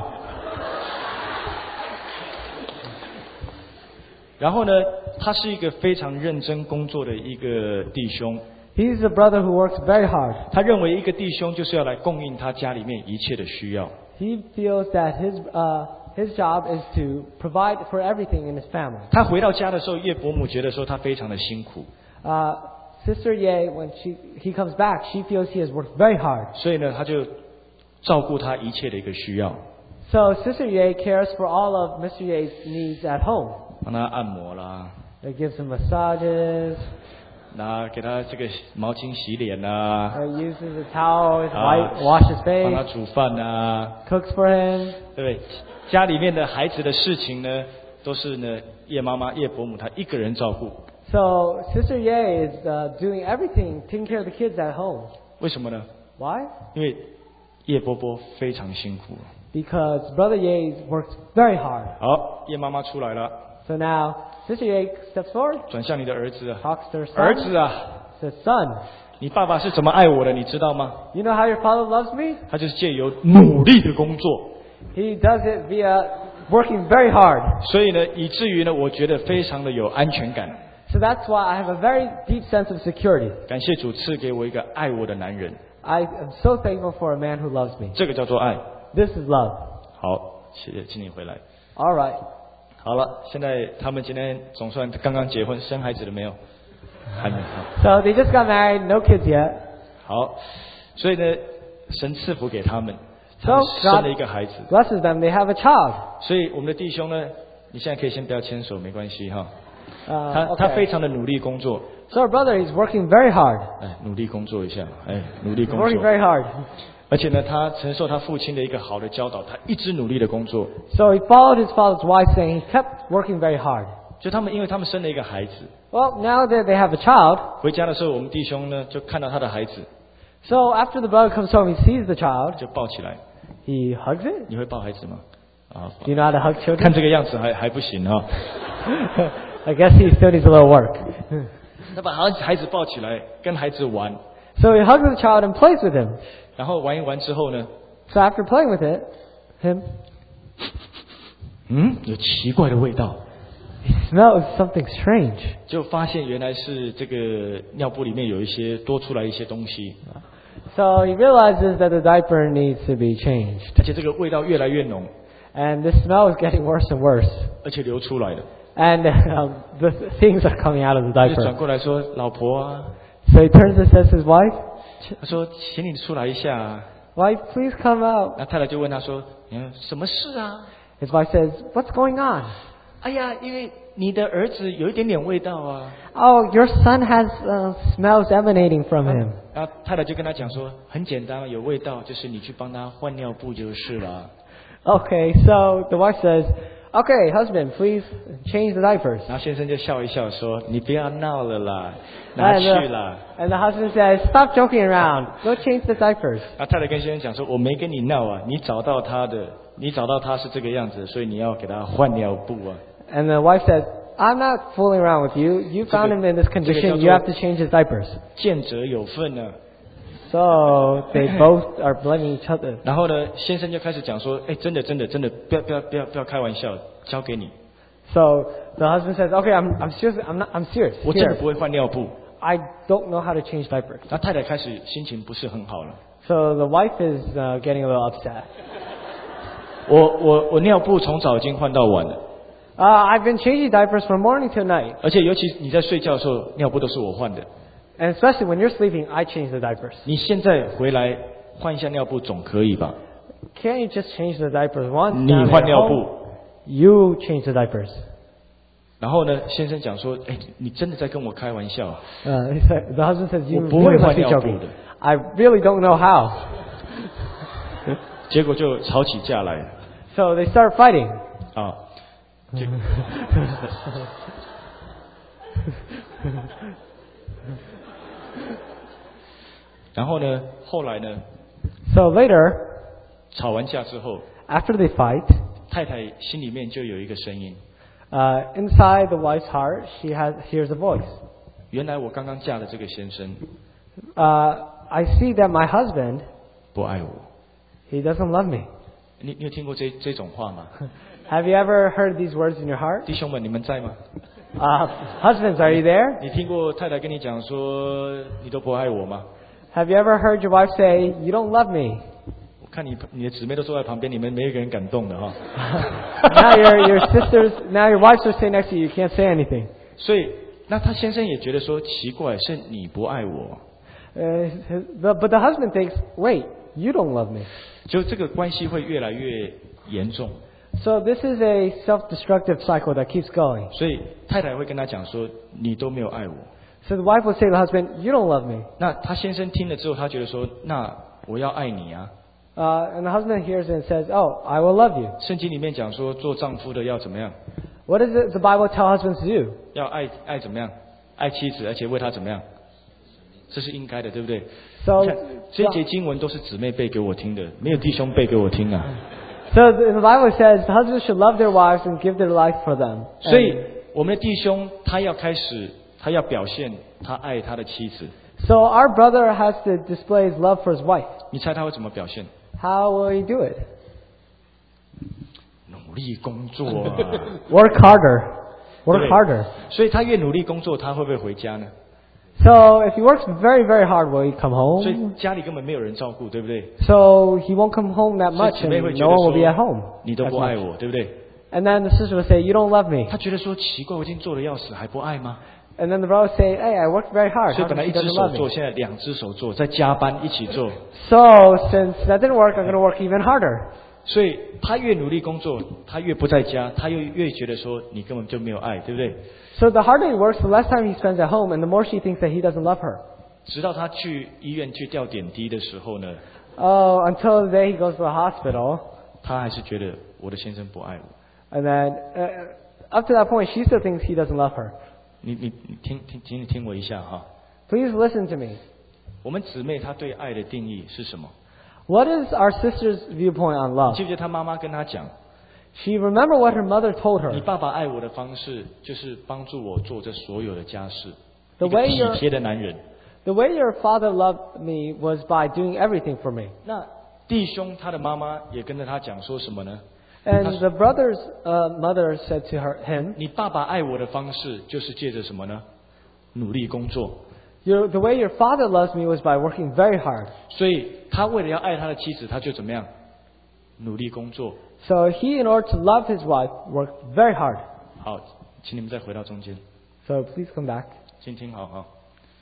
然后呢，他是一个非常认真工作的一个弟兄。 He's a brother who works very hard. 他认为一个弟兄就是要来供应他家里面一切的需要。 He feels that his uh, his job is to provide for everything in his family. 他回到家的时候，叶伯母觉得说他非常的辛苦， Uh, Sister Ye, when she he comes back, she feels he has worked very hard. 所以呢，他就照顾他一切的一个需要， So Sister Ye cares for all of Mister Ye's needs at home. 帮他按摩啦， They gives him massages. 拿给他这个毛巾洗脸啊， Uh, uses a towel, his 啊 wipe, wash his 帮他 face, 煮饭啊， cooks for him. 对不对？家里面的孩子的事情呢，都是呢叶妈妈、叶伯母她一个人照顾。 So Sister Ye is uh, doing everything, taking care of the kids at home. 为什么呢？ Why? 因为叶波波非常辛苦。 Because Brother Ye works very hard. 好，叶妈妈出来了， So now Sister Ye steps forward, 转向你的儿子啊， talks to her 儿 son, 子啊， says, "Son, 你爸爸是怎么爱我的，你知道吗？ you know how your father loves me? 他就是借由努力的工作， He does it via working very hard. 所以呢，以至于呢，我觉得非常的有安全感。 So that's why I have a very deep sense of security. 感谢主赐给我一个爱我的男人， I am so thankful for a man who loves me. 这个叫做爱。 This is love." 好，谢谢，请你回来。 All right. 好了，现在他们今天总算刚刚结婚，生孩子了没有？还没有。 So they just got married, no kids yet. 好，所以呢，神赐福给他们，他 So 们生 God 了一个孩子。 blesses them. They have a child. 所以我们的弟兄呢，你现在可以先不要牵手，没关系哈。 Uh, 他他非 okay. 常的努力工作， So our brother is working very hard. 哎，努力工作一下，哎，努力 He's 工 working 作。 very hard. 而且呢，他承受他父亲的一个好的教导，他一直努力的工作。 So he followed his father's wife, saying he kept working very hard. 就他们，因为他们生了一个孩子， Well, now that they have a child, 回家的时候，我们弟兄呢就看到他的孩子， so after the brother comes home, he sees the child. 就抱起来。 He hugs it. 你会抱孩子吗？啊， Do you know how to hug 看 children? 这个样子还还不行哈。 I guess he still needs a little work. 他把孩子孩子抱起来，跟孩子玩， So he hugs the child and plays with him. 然后玩一玩之后呢， So after playing with it, him, 嗯，有奇怪的味道， he smells something strange. 就发现原来是这个尿布里面有一些多出来一些东西， So he realizes that the diaper needs to be changed. 而且这个味道越来越浓， And the smell is getting worse and worse. 而且流出来了。 And um, the things are coming out of the 就转 diaper. 过来说：“老婆啊， So he turns and says to his wife, 他说，请你出来一下啊。 "Wife, please come out." 那太太就问他说：“嗯，什么事啊？ His wife says, "What's going on?" 哎呀，因为你的儿子有一点点味道啊。 "Oh, your son has uh, smells emanating from him." 然后太太就跟他讲说：“很简单，有味道就是你去帮他换尿布就是了。 Okay, so the wife says, "Okay, husband, please change the diapers." 然后先生就笑一笑说：“你不要闹了啦，拿 And 去 the, 啦。 and the husband says, "Stop joking around. Go change the diapers." ” 然后太太跟先生讲说：“我没跟你闹啊，你找到他的，你找到他是这个样子，所以你要给他换尿布啊。 And the wife says, "I'm not fooling around with you. You found him in this condition. You have to change his diapers." 见者有份呢、啊。” So they both are blaming each other. 然后呢，先生就开始讲说：“哎，真的，真的，真的，不要，不要，不要，不要开玩笑，交给你， So the husband says, "Okay, I'm, I'm serious. I'm not. I'm serious. 我真的 Here, 不会换尿布。 I don't know how to change diapers." ” 那太太开始心情不是很好了。 So the wife is uh, getting a little upset. 我我我尿布从早已经换到晚了， Uh, I've been changing diapers from morning to night, 而且尤其你在睡觉的时候，尿布都是我换的。 and especially when you're sleeping, I change the diapers. 你现在回来换一下尿布总可以吧？ Can't you just change the diapers once? 你 Now 换 they're 尿 home, 布， you change the diapers. 然后呢，先生讲说：“哎，你真的在跟我开玩笑？ Uh, he said, the husband says, "You 我不会 really 换 must be 尿布 joking." 的。 I really don't know how. 结果就吵起架来 So they start fighting. 啊！就然后呢，后来呢， So later, 吵完架之后， after they fight, 太太心里面就有一个声音， uh, inside the wife's heart, she has hears a voice. 原来我刚刚嫁的这个先生 Uh, I see that my husband, 不爱我。 he doesn't love me. 你你有听过这这种话吗？ Have you ever heard these words in your heart? 弟兄们，你们在吗？ Uh, husbands, are you there? 你听过太太跟你讲说你都不爱我吗？ Have you ever heard your wife say, you don't love me? 我看你你的姊妹都坐在旁边，你们没有一个人感动的哈。 Now your, your sisters, now your wives are sitting next to you, you can't say anything. 所以那他先生也觉得说奇怪，是你不爱我。 Uh, the, but the husband thinks, wait, you don't love me. 就这个关系会越来越严重， So this is a self-destructive cycle that keeps going. 所以太太会跟他讲说你都没有爱我。 So the wife will say to the husband, you don't love me. 那他先生听了之后，他觉得说那我要爱你啊。 Uh, and the husband hears it and says, oh, I will love you. 圣经里面讲说做丈夫的要怎么样？ What does it, the Bible tell husbands to do? 要爱爱怎么样？爱妻子，而且为她怎么样？这是应该的，对不对？ So, 看这一节经文都是姊妹背给我听的，没有弟兄背给我听啊。 so the, the Bible says the husbands should love their wives and give their life for them. 所以 And 我们的弟兄他要开始，他要表现他爱他的妻子。 so our brother has to display his love for his wife. 你猜他会怎么表现？ How will he do it? 努力工作啊， Work harder. 对不 Work 对 harder. 所以他越努力工作，他会不会回家呢？ So if he works very, very hard, will he come 所以 home? 家里根本没有人照顾，对不对？ So he won't come home that 所以 much 姊妹会 and 觉 no 得 one will be at 说 home. 你都 as 不爱 much. 我，对不对？ And then the sister will say, you don't love me. 他觉得说奇怪，我已经做的要死，还不爱吗？ And then the brother will say, hey, I worked very hard. 所 How 以本来 come 一 she 只 doesn't 手 love 做， me? 现在两只手做，在加班一起做。 So since that didn't work, I'm going to work even harder. 所以他越努力工作，他越不在家，他又越觉得说你根本就没有爱，对不对？ So the harder he works, the less time he spends at home, and the more she thinks that he doesn't love her. 直到他去医院去吊点滴的时候呢， Oh, until the day he goes to the hospital. 他还是觉得我的先生不爱我。 And then uh, up to that point, she still thinks he doesn't love her. 你你你听听请你听我一下哈， Please listen to me. 我们姊妹她对爱的定义是什么？ What is our sister's viewpoint on 你 love? 记不记得她妈妈跟她讲， She remembered what her mother told 你 her. 爸爸爱我的方式就是帮助我做这所有的家事， The 一个 way 体 you're- 贴的男人。 The way your father loved me was by doing everything for me. 那弟兄他的妈妈也跟着他讲说什么呢？ And the brother's uh, mother said to her, him, 你爸爸爱我的方式就是借着什么呢？努力工作。 your, the way your father loves me was by working very hard. 所以他为了要爱他的妻子，他就怎么样？努力工作。 So he, in order to love his wife, worked very hard. 好，请你们再回到中间， So please come back. 请听好哈。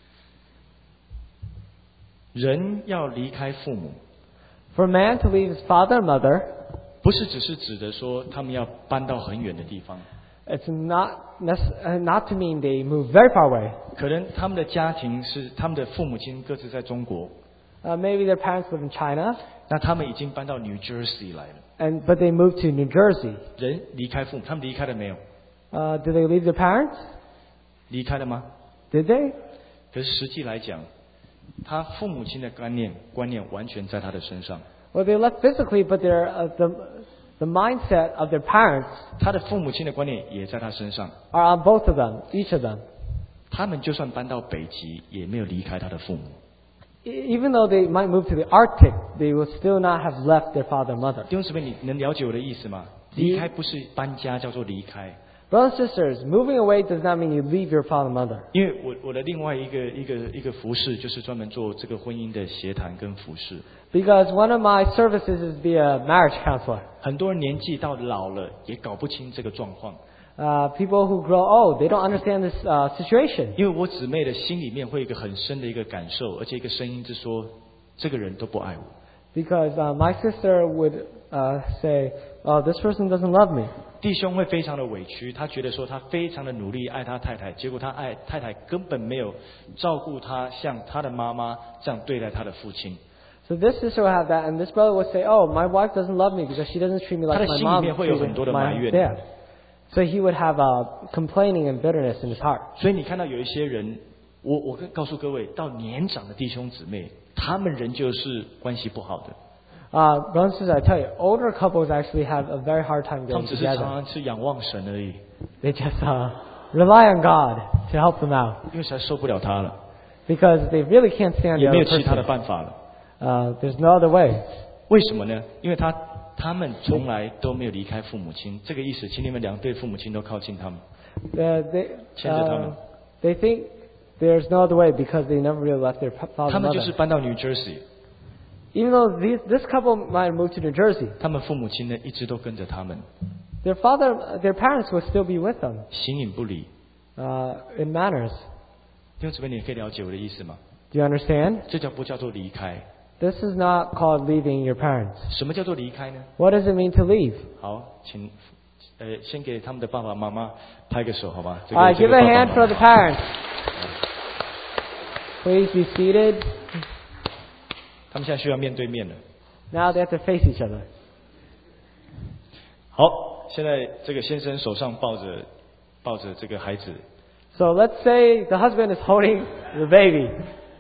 人要离开父母， For a man to leave his father and mother, 不是只是指的说他们要搬到很远的地方， it's not, nece- uh, not to mean they move very far away. 可能他们的家庭是他们的父母亲各自在中国， Uh, maybe their parents live in China, 那他们已经搬到 New Jersey 来了。 and but they moved to New Jersey. 人离开父母，他们离开了没有？ Uh, did they leave their parents? 离开了吗？ Did they? 可是实际来讲，他父母亲的观念观念完全在他的身上。 Well, they left physically, but their uh, the the mindset of their parents 他的父母亲的观念也在他身上。 are on both of them, each of them. 他们就算搬到北极，也没有离开他的父母。 E- Even though they might move to the Arctic, they will still not have left their father and mother. 弟兄姊妹，你能了解我的意思吗？离开不是搬家，叫做离开。 Brothers and sisters, moving away does not mean you leave your father and mother. 因为我我的另外一个一个一个服饰，就是专门做这个婚姻的协谈跟服饰。 Because one of my services is be a marriage counselor. 很多人年纪到老了，也搞不清这个状况。 Uh, people who grow old, they don't understand this uh, situation. 因为我姊妹的心里面会有一个很深的一个感受，而且一个声音是说，这个人都不爱我。 Because uh, my sister would uh, say, "Oh, this person doesn't love me." 弟兄会非常的委屈，他觉得说他非常的努力爱他太太，结果他爱太太根本没有照顾他，像他的妈妈这样对待他的父亲。 So this sister will have that, and this brother would say, "Oh, my wife doesn't love me because she doesn't treat me like 他的 my 心里 mom 面会有很 treated 多的 my 埋怨。 dad." So he would have uh, complaining and bitterness in his heart. 所以你看到有一些人，我我告诉各位，到年长的弟兄姊妹，他们仍旧是关系不好的。 Uh, brothers and sisters, I tell you, older couples actually have a very hard time 他 getting 们只是常 together. 常是仰望神而已， They just uh, rely on God to help them out 因为实在受不了他了， because they really can't stand 也 the 没有 other 其他的 person. 办法了。 Uh, there's no other way. 为什么呢？因为他他们从来都没有离开父母亲，这个意思，请你们两对父母亲都靠近他们。 Uh, they, 牵着他们。 uh, they think there's no other way because they never really left their pa- father 他 and 们就是 mother. 搬到 New Jersey， Even though these, this couple might have moved to New Jersey, 他们父母亲呢一直都跟着他们， their father, their parents will still be with them 形影不离。 uh, in manners. 弟兄姊妹，你可以了解我的意思吗？ Do you understand? 这叫不叫做离开？ This is not called leaving your parents. 什么叫做离开呢？ What does it mean to leave? 好，请呃先给他们的爸爸妈妈拍个手，好吧？这 All right, 这 give 个 a 爸爸 hand 妈 for 妈 the parents. Please be seated. 他们现在需要面对面了。 Now they have to face each other. 好，现在这个先生手上抱着抱着这个孩子， So let's say the husband is holding the baby.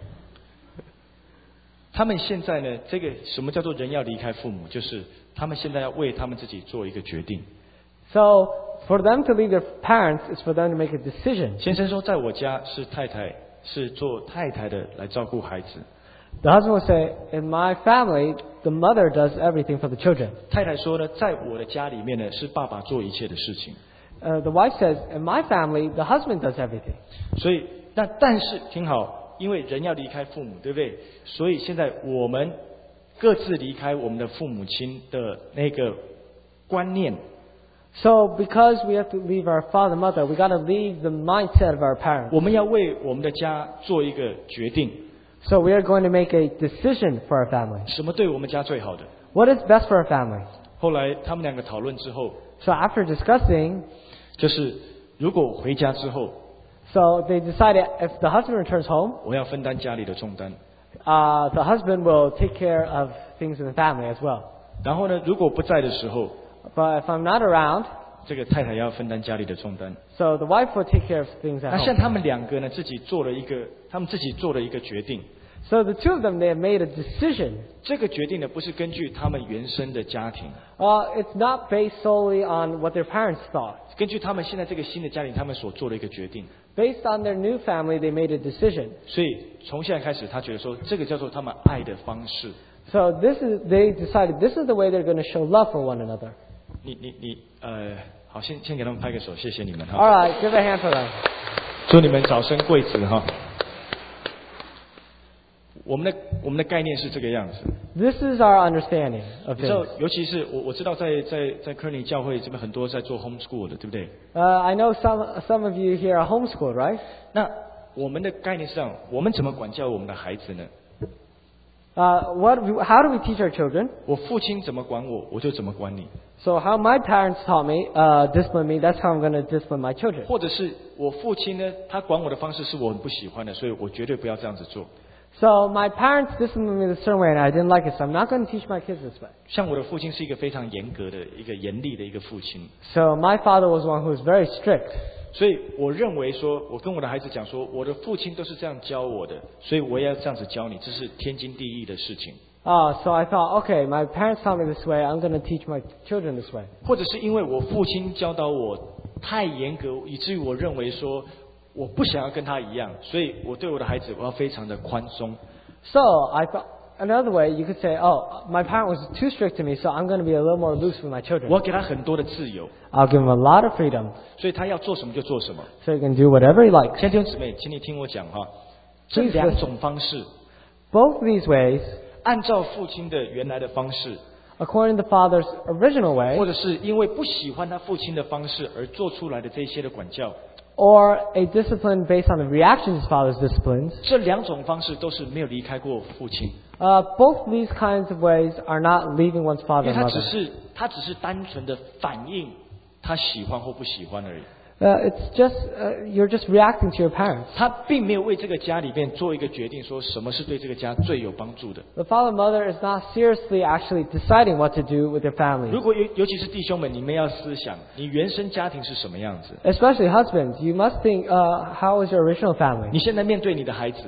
他们现在呢，这个什么叫做人要离开父母？就是他们现在要为他们自己做一个决定。 So for them to leave their parents is for them to make a decision. 先生说，在我家是太太是做太太的来照顾孩子。 The husband will say, in my family, the mother does everything for the children. 太太说呢，在我的家里面呢，是爸爸做一切的事情。 Uh, the wife says, in my family, the husband does everything. 所以，那但是听好，因为人要离开父母，对不对？所以现在我们各自离开我们的父母亲的那个观念， So because we have to leave our father and mother, we got to leave the mindset of our parents. 我们要为我们的家做一个决定， So we are going to make a decision for our family. 什么对我们家最好的。 What is best for our family? 后来他们两个讨论之后， So after discussing, 就是如果我回家之后， so they decided if the husband returns home, 我要分担家里的重担。 uh, the husband will take care of things in the family as well. 然后呢，如果不在的时候， But if I'm not around, 这个太太要分担家里的重担。 so the wife will take care of things at 那像 home. 他们两个呢，自己做了一个，他们自己做了一个决定。 So the two of them, they have made a decision. 这个决定呢，不是根据他们原生的家庭， Uh, it's not based solely on what their parents thought. 根据他们现在这个新的家庭，他们所做的一个决定。 Based on their new family, they made a decision. 所以从现在开始，他觉得说，这个叫做他们爱的方式。 So this is, they decided this is the way they're going to show love for one another. 你你你，呃，好，先先给他们拍个手，谢谢你们 All 哈， right, give a hand for them. 祝你们早生贵子哈。我们的我们的概念是这个样子， This is our understanding of 你知道 things.， 尤其是我我知道在在在科尼教会这边很多在做 homeschool 的，对不对？ Uh, I know some, some of you here are homeschooled, right? 那我们的概念是这样，我们怎么管教我们的孩子呢？ Uh, what, how do we teach our children? 我父亲怎么管我，我就怎么管你。 So how my parents taught me, uh, discipline me, that's how I'm going to discipline my children. 或者是我父亲呢，他管我的方式是我很不喜欢的，所以我绝对不要这样子做。 So my parents disciplined me a certain way and I didn't like it, so I'm not going to teach my kids this way. 像我的父亲是一个非常严格的一个严厉的一个父亲， So my father was one who was very strict. 所以我认为说，我跟我的孩子讲说，我的父亲都是这样教我的，所以我也要这样子教你，这是天经地义的事情。 Uh, so I thought, okay, my parents taught me this way, I'm going to teach my children this way. 或者是因为我父亲教导我太严格，以至于我认为说我不想要跟他一样，所以我对我的孩子我要非常的宽松。 So I thought, another way you could say, oh, my parent was too strict to me, so I'm going to be a little more loose with my 我 children. 要给他很多的自由， I'll give him a lot of freedom, 所以他要做什么就做什么。 so he can do whatever he likes. 亲爱的弟兄姊妹，请你听我讲哈，这两种方式， Both these ways, 按照父亲的原来的方式， according to the father's original 或 way, 者是因为不喜欢他父亲的方式而做出来的这些的管教， or a discipline based on the reaction to his father's disciplines, 这两种方式都是没有离开过父亲， uh, both these kinds of ways are not leaving one's 因 father 为 and 他只 mother. 是他只是单纯的反映他喜欢或不喜欢而已， Uh, it's just, uh, you're just reacting to your parents. 他并没有为这个家里面做一个决定，说什么是对这个家最有帮助的。 The father and mother is not seriously actually deciding what to do with their family. 如果尤尤其是弟兄们，你们要思想，你原生家庭是什么样子？ Especially husbands, you must think, uh, how was your original family? 你现在面对你的孩子，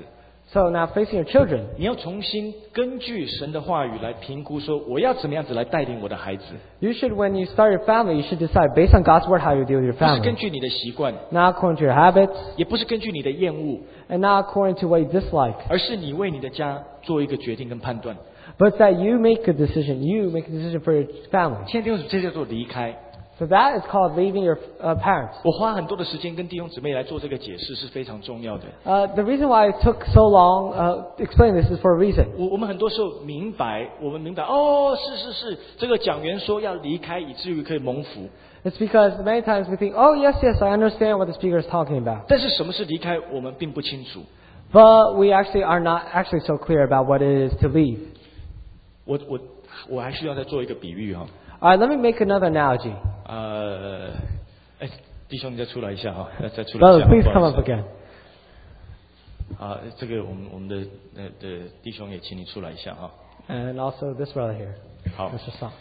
So now facing your children, 你要重新根据神的话语来评估，说我要怎么样子来带领我的孩子， you should, when you start your family, you should decide based on God's word how you deal with your 不是根 family. 据你的习惯， Not according to your habits, 也不是根据你的厌恶， and not according to what you dislike. 而是你为你的家做一个决定跟判断。 But that you make a decision. You make a decision for your family. 现在弟兄姊妹，这叫做离开。 So that is called leaving your uh, parents. 我花很多的时间跟弟兄姊妹来做这个解释是非常重要的。 Uh, the reason why it took so long uh, to explain this is for a reason. 我我们很多时候明白，我们明白哦，是是是，这个讲员说要离开，以至于可以蒙福。 It's because many times we think, oh yes, yes, I understand what the speaker is talking about. 但是什么是离开，我们并不清楚。 But we actually are not actually so clear about what it is to leave. 我我我还需要再做一个比喻哈。 All right, let me make another analogy. 呃，哎，弟兄你再出来一下哈，再出来一 Brothers, 下。 please 不好 come 意 up 思 again. 啊，这个我们我们的呃的弟兄也请你出来一下哈。 And also this brother here, 好， Mister Song.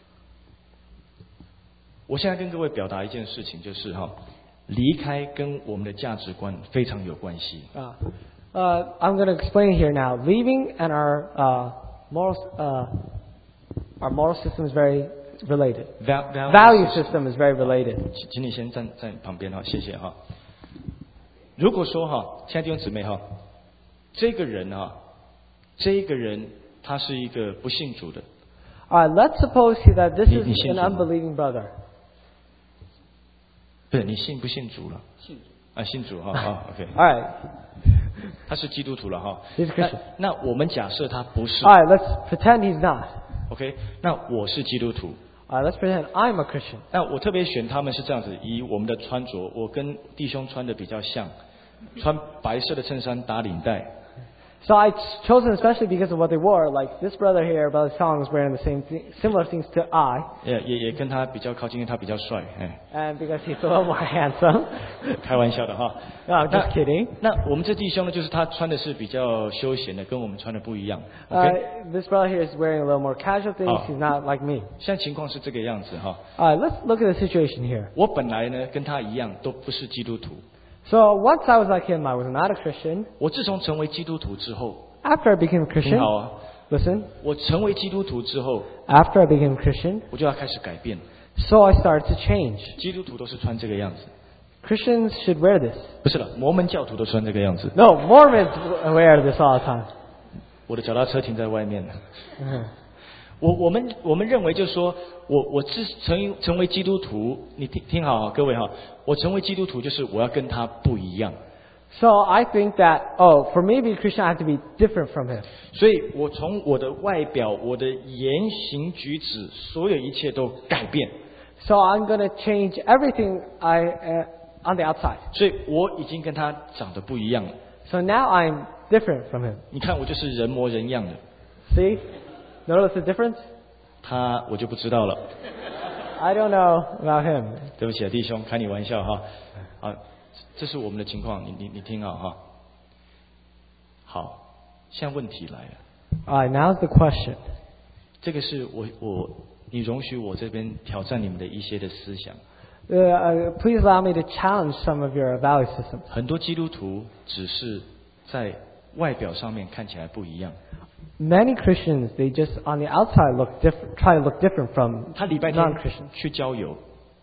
我现在跟各位表达一件事情，就是哈，离开跟我们的价值观非常有关系。 Uh, uh, I'm going to explain here now. Leaving and our uh, moral, uh, our moral system is very related. Val- val- Value system is very related. 请请你先站在旁边哈，谢谢哈。如果说哈，亲爱的弟兄姊妹哈，这个人哈，这个人他是一个不信主的， All right, let's suppose that this Ni- is ni 信 an 主吗？ unbelieving brother. 不是你信不信主了？信主啊，信主哈啊 ，OK， All right, 他是基督徒了哈。 he's a 那 Christian. 那我们假设他不是 All right, let's pretend he's not. ，OK，那我是基督徒。 All right, let's pretend I'm a Christian. 那我特别选他们是这样子，以我们的穿着，我跟弟兄穿的比较像，穿白色的衬衫打领带。 So I chose them especially because of what they wore. Like this brother here, Brother Song, is wearing the same thing, similar things to I, 也也也跟他比较靠近，因为他比较帅，哎， and because he's a little more handsome. 开玩笑的哈。 No, I'm just kidding. 那我们这弟兄呢，就是他穿的是比较休闲的，跟我们穿的不一样。 Uh, OK， this brother here is wearing a little more casual things. Oh. He's not like me. 现在情况是这个样子哈。 All right, let's look at the situation here. 我本来呢跟他一样，都不是基督徒。 So once I was like him, I was not a Christian. 我自从成为基督徒之后， After I became a 挺 Christian, 好啊。 listen, 我成为基督徒之后， after I became a Christian, 我就要开始改变。 so I started to change. 基督徒都是穿这个样子， Christians should wear this. 不是了，摩门教徒都穿这个样子。 No, Mormons wear this all the time. 我的脚踏车停在外面了。 Mhm. 我我们我们认为就是说，我我自成成为基督徒，你听听好啊，各位哈，我成为基督徒就是我要跟他不一样， So I think that, oh, for me to be a Christian, I have to be different from him. 所以我从我的外表、我的言行举止，所有一切都改变， So I'm going to change everything I uh, on the outside. 所以我已经跟他长得不一样了。 So now I'm different from him. 你看我就是人模人样的， See? Notice the difference? 他我就不知道了。 I don't know about him. 对不起啊，弟兄，开你玩笑哈。啊，这是我们的情况，你你你听好哈。好，现在问题来了， All right, now's the question. 这个是我我你容许我这边挑战你们的一些的思想。 Uh, uh, please allow me to challenge some of your value systems. 很多基督徒只是在外表上面看起来不一样。 Many Christians, they just on the outside look different, try to look different from 他礼拜天 non-Christians. 去郊游，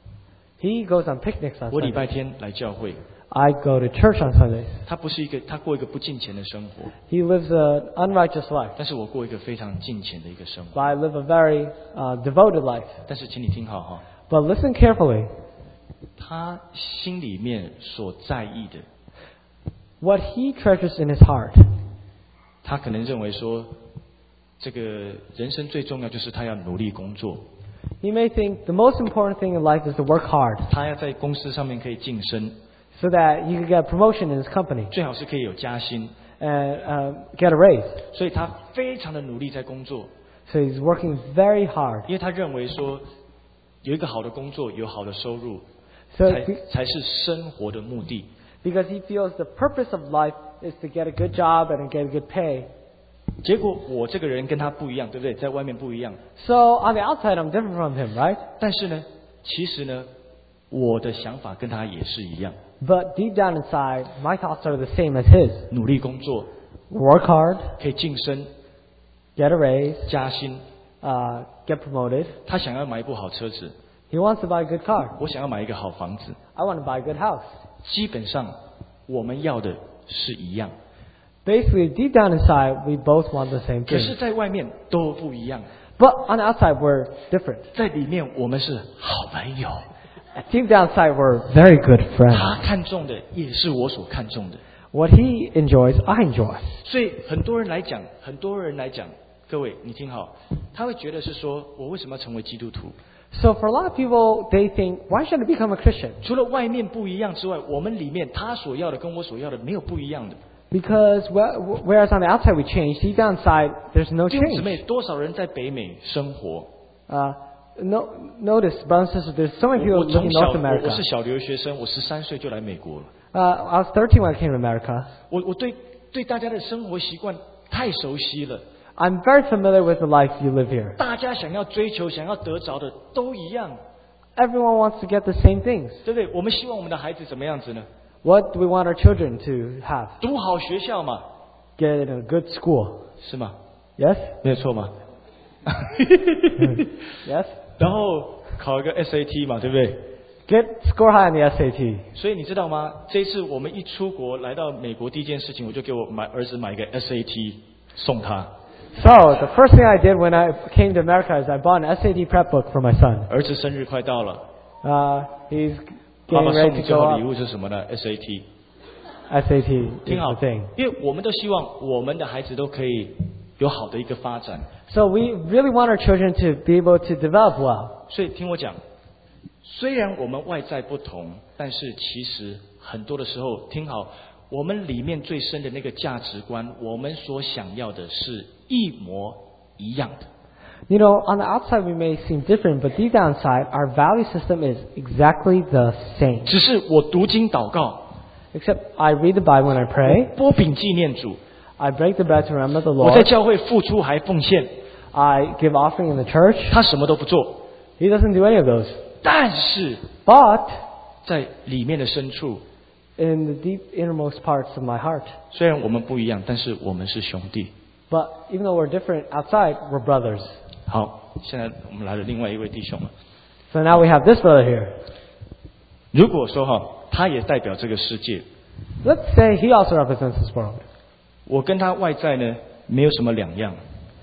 He goes on picnics on 我礼 Sundays. 拜天来教会。 I go to church on Sundays. 他不是一个，他过一个不敬虔的生活， He lives an unrighteous life, 但是我过一个非常敬虔的一个生 but 活。 I live a very uh, devoted life. 但是请你听好哈， But listen carefully. 他心里面所在意的， What he treasures in his heart. 他可能认为说，这个人生最重要就是他要努力工作， He may think the most important thing in life is to work hard 他要在公司上面可以晋升， so that you can get promotion in his company 最好是可以有加薪， and uh, get a raise. 所以他非常的努力在工作， So he's working very hard. 因为他认为说，有一个好的工作，有好的收入， So 才 be- 才是生活的目的。 because he feels the purpose of life is to get a good job and get a good pay. 结果我这个人跟他不一样，对不对？在外面不一样， So on the outside, I'm different from him, right? 但是呢，其实呢，我的想法跟他也是一样， But deep down inside, my thoughts are the same as his. 努力工作， work hard, 可以晋升、 get a raise, 加薪。 uh, get promoted. 他想要买一部好车子， He wants to buy a good car. 我想要买一个好房子。 I want to buy a good house. 基本上我们要的是一样， Basically, deep down inside, we both want the same 可是 thing. 在外面都不一样。 But on the outside, we're different. 在里面我们是好朋友， Deep down inside, we're very good 他 friends. 看重的也是我所看重的。 What he enjoys, I enjoy. 所以很多人来讲，很多人来讲，各位你听好，他会觉得是说我为什么要成为基督徒？ So for a lot of people, they think, why should I become a Christian? 除了外面不一样之外，我们里面他所要的跟我所要的没有不一样的。 Because wh- whereas on the outside we change, deep down inside, there's no 弟兄姊 change. 妹，多少人在北美生活？ Uh, no, notice, brothers and sisters, there's so many 我 people 我从 living in 小 North 我 America. 我是小留学生，我十三岁就来美国了。 Uh, I was thirteen when I came to America. 我我对对大家的生活习惯太熟悉了， I'm very familiar with the life you live here. 大家想要追求、想要得着的都一样， Everyone wants to get the same things. 对不对？我们希望我们的孩子怎么样子呢？ What do we want our children to have? 读好学校嘛， Get in a good school. 是吗？ Yes? 没有错吗？ Yes? 然后考一个 S A T 嘛，对不对？ Get score high on the S A T. 所以你知道吗？这一次我们一出国来到美国，第一件事情我就给我买儿子买一个 S A T 送他。 So, the first thing I did when I came to America is I bought an S A T prep book for my son. 儿子生日快到了， Uh, he's 爸 getting 爸送 ready 你 to 最 go 好礼 up. 物是什么呢 ？S A T。 S A T is 听好 the thing. 因为我们都希望我们的孩子都可以有好的一个发展， So we really want our children to be able to develop well. 所以听我讲，虽然我们外在不同，但是其实很多的时候，听好，我们里面最深的那个价值观，我们所想要的是一模一样的。 You know, on the outside we may seem different, but deep down inside, our value system is exactly the same. 只是我读经祷告， Except I read the Bible when I pray, 拨饼纪念主， I break the bread to remember the 我在 Lord, 教会付出还奉献， I give offering in the church. 他什么都不做， He doesn't do any of those. 但是 But 在里面的深处， in the deep innermost parts of my heart, 虽然我们不一样，但是我们是兄弟。 but even though we're different outside, we're brothers. 好，现在我们来了另外一位弟兄了。 So now we have this brother here. 如果说哈，他也代表这个世界， Let's say he also represents this world. 我跟他外在呢没有什么两样。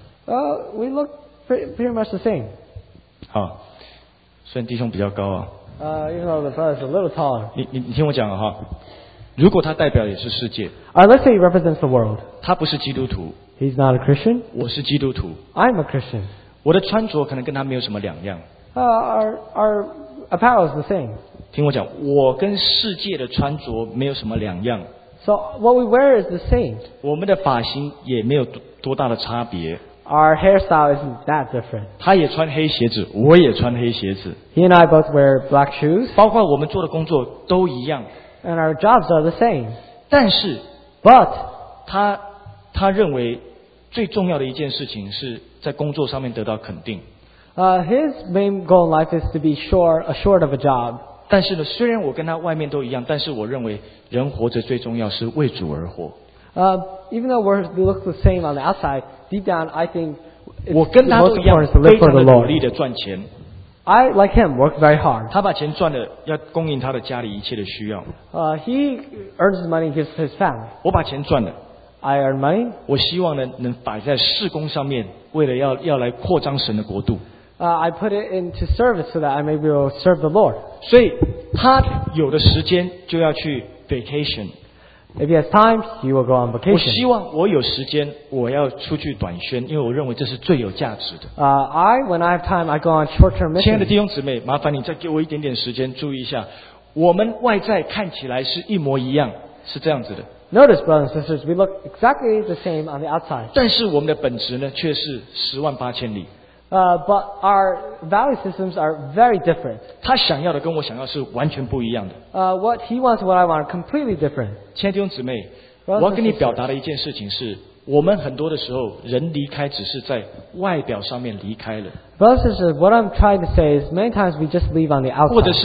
Uh, we look pretty, pretty much the same. 好，虽然弟兄比较高啊， Uh, even though the brother's a little taller. 你你你听我讲啊哈，如果他代表也是世界， Uh, let's say he represents the world. 他不是基督徒， He's not a Christian. 我是基督徒， I'm a Christian. 我的穿着可能跟他没有什么两样。 Uh, our, our apparel is the same. 听我讲，我跟世界的穿着没有什么两样， So what we wear is the same. 我们的发型也没有多多大的差别。 Our hairstyle isn't that different. 他也穿黑鞋子，我也穿黑鞋子， He and I both wear black shoes, 包括我们做的工作都一样。 and our jobs are the same. 但是 But 他他认为最重要的一件事情是在工作上面得到肯定。 uh, his main goal in life is to be sure, assured of a job. 但是呢，虽然我跟他外面都一样，但是我认为人活着最重要是为主而活。 Uh, even though we're, we look the same on the outside, deep down I think 我 it's 跟 the 他 most 都一样， important is to 非 live for 常的 the 努力 Lord. 的赚钱。 I, like him, work very hard. 他把钱赚了，要供应他的家里一切的需要。 Uh, he earns his money and gives to his family. 我把钱赚了， I earn money. 我希望呢能摆在事工上面，为了要要来扩张神的国度。 Uh, I put it into service so that I may be able to serve the Lord. 所以他有的时间就要去 vacation。 If he has time, he will go on 我 vacation. 希望我有时间，我要出去短宣，因为我认为这是最有价值的。 Uh, I, when I have time, I go on short-term 亲爱的 missions. 弟兄姊妹，麻烦你再给我一点点时间，注意一下，我们外在看起来是一模一样，是这样子的， Notice, brothers and sisters, we look exactly the same on the outside. 但是我们的本质呢，却是十万八千里。 Uh, but our value systems are very different. 他想要的跟我想要是完全不一样的。 Uh, what he wants and what I want are completely different. 亲爱的弟兄姊妹， Brothers and 我要跟你 sisters 表达的一件事情是，我们很多的时候，人离开只是在外表上面离开了， Brothers and sisters, what I'm trying to say is many times we just leave on the 或者 outside. 是你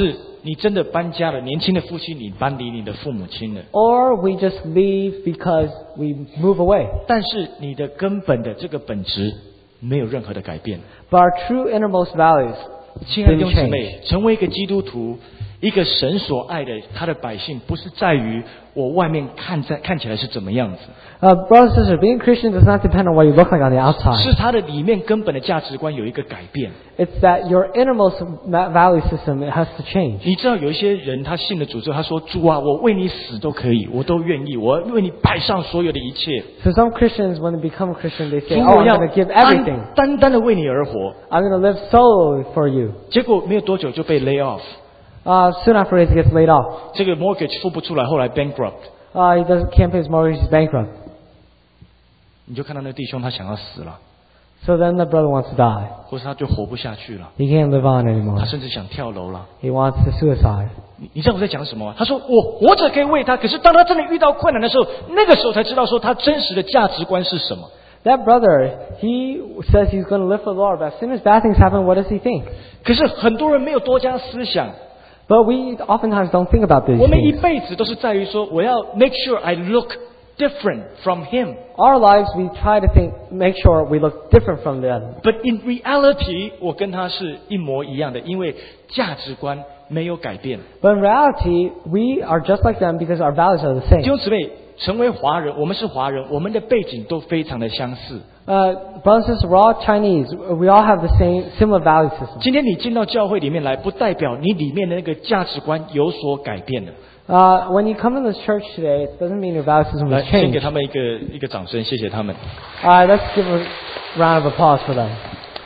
你真的搬家了，年轻的夫妻你搬离你的父母亲了， or we just leave because we move away. 但是你的根本的这个本质没有任何的改变。 But our true innermost values 亲爱的弟兄 didn't 姊妹， change. 成为一个基督徒，一个神所爱的他的百姓，不是在于我外面看在看起来是怎么样子， Uh, brothers and sisters, being a Christian does not depend on what you look like on the 是 outside. 他的里面根本的价值观有一个改变。 It's that your innermost ma- value system, it has to change. 你知道有一些人他信了主之后，他说主啊，我为你死都可以，我都愿意，我为你摆上所有的一切， So some Christians, when they become a Christian, they 主 say, oh, 我 I'm 要 going to give 单 everything. 单单的为你而活。 I'm going to live solely for you. 结果没有多久就被 lay off， Uh, soon after he gets laid off. 这个 mortgage 付不出来，后来 bankrupt， Uh, he doesn't, can't pay his mortgage, he's bankrupt. 你就看到那个弟兄他想要死了， So then the brother wants to die. 或是他就活不下去了， He can't live on 他 anymore. 甚至想跳楼了。 He wants to suicide. 你你知道我在讲什么吗？他说我活着可以为他，可是当他真的遇到困难的时候，那个时候才知道说他真实的价值观是什么。 That brother, he says he's going to live for the Lord, but as soon as bad things happen, what does he think? 可是很多人没有多加思想， But we oftentimes don't think about these 我们一 things. 辈子都是在于说我要 make sure I look different from him， Our lives, we try to think, make sure we look different from them. but in reality 我跟他是一模一样的，因为价值观没有改变。 But in reality, we are just like them because our values are the 弟 same. 兄姊妹，成为华人，我们是华人，我们的背景都非常的相似。 Uh, brothers and sisters, we're all Chinese. We all have the same, similar value system. 今天你进到教会里面来，不代表你里面的那个价值观有所改变了。 Uh, when you come in this church today, it doesn't mean your value system 来， has 先给 changed. 他们一个一个掌声，谢谢他们。 Alright, let's give a round of applause for them.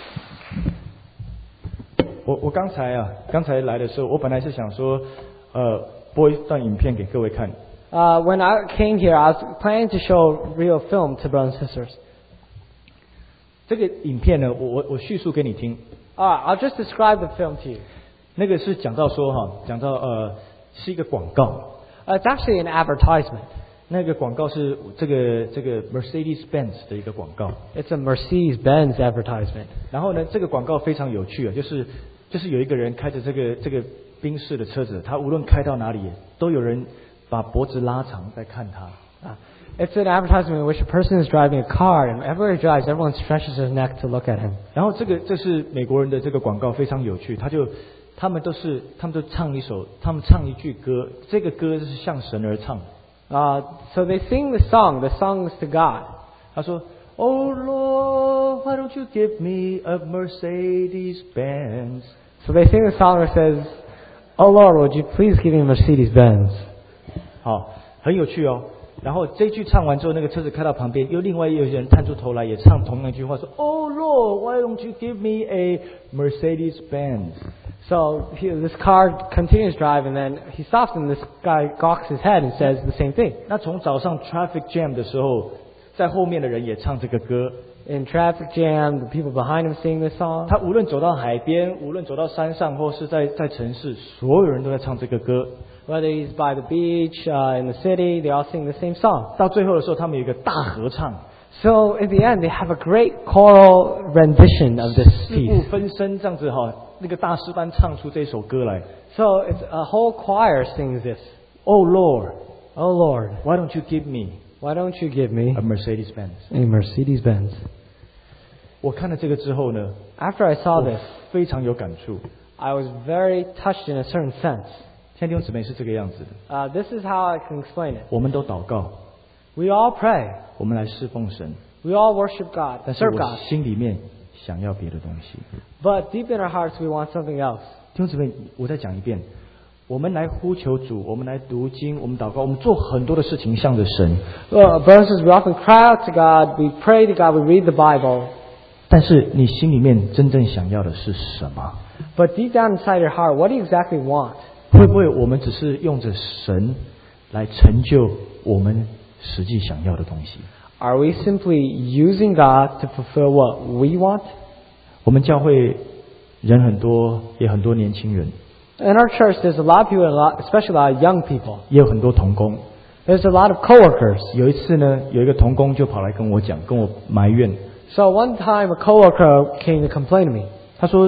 我我刚才啊，刚才来的时候，我本来是想说，呃，播一段影片给各位看。 Uh, when I came here, I was planning to show real film to brothers and sisters. 这个影片呢，我我我叙述给你听。 Alright, I'll just describe the film to you. 那个是讲到说哈，讲到呃，是一个广告。 Uh, it's actually an advertisement. 那个广告是这个这个 Mercedes-Benz 的一个广告。 It's a Mercedes-Benz advertisement. 然后呢，这个广告非常有趣啊，就是就是有一个人开着这个这个宾士的车子，他无论开到哪里，都有人把脖子拉长在看他。 Uh, it's an advertisement in which a person is driving a car, and everywhere he drives, everyone stretches his neck to look at him. 然后这个这是美国人的这个广告非常有趣，他就他们都是他们都唱一首，他们唱一句歌，这个歌是向神而唱。 Uh, so they sing the song. The song is to God. 他说 ，Oh Lord, why don't you give me a Mercedes-Benz？ So they sing the song that says, "Oh Lord, would you please give me a Mercedes-Benz?" 好，很有趣哦。然后这句唱完之后，那个车子开到旁边，又另外有些人探出头来也唱同样一句话，说 ，Oh Lord, why don't you give me a Mercedes-Benz？ So he, this car continues to drive, and then he stops, and this guy cocks his head and says the same thing. 那从早上 traffic jam 的时候，在后面的人也唱这个歌。 In traffic jam, the people behind him sing this song. 他无论走到海边，无论走到山上，或是在在城市，所有人都在唱这个歌。 Whether he's by the beach, uh, in the city, they all sing the same song. 到最后的时候，他们有一个大合唱， So in the end, they have a great choral rendition of this 四部 piece. 分身这样子哈，那个大师班唱出这首歌来。 So it's a whole choir sings this. Oh Lord, Oh Lord, why don't you give me why don't you give me a Mercedes-Benz？ a Mercedes-Benz? 我看了这个之后呢， After I saw 我 this, 非常有感触。 I was very touched in a certain sense. 现在弟兄姊妹是这个样子的， Uh, this is how I can explain it. 我们都祷告， We all pray. 我们来侍奉神， We all worship God, 但是 serve 我 God. 心里面想要别的东西。 But deep in our hearts, we want something else. 弟兄姊妹，我再讲一遍，我们来呼求主，我们来读经，我们祷告，我们做很多的事情向着神。 Well, brothers and sisters, we often cry out to God, we pray to God, we read the Bible. 但是你心里面真正想要的是什么？ But deep down inside your heart, what do you exactly want? 会不会我们只是用着神来成就我们实际想要的东西？ Are we simply using God to fulfill what we want? 我们教会人很多，也很多年轻人， In our church, there's a lot of people, a lot, especially a lot of young people. 也有很多同工。 There's a lot of coworkers. 有一次呢，有一个同工就跑来跟我讲，跟我埋怨， So one time, a coworker came to complain to me. 他说他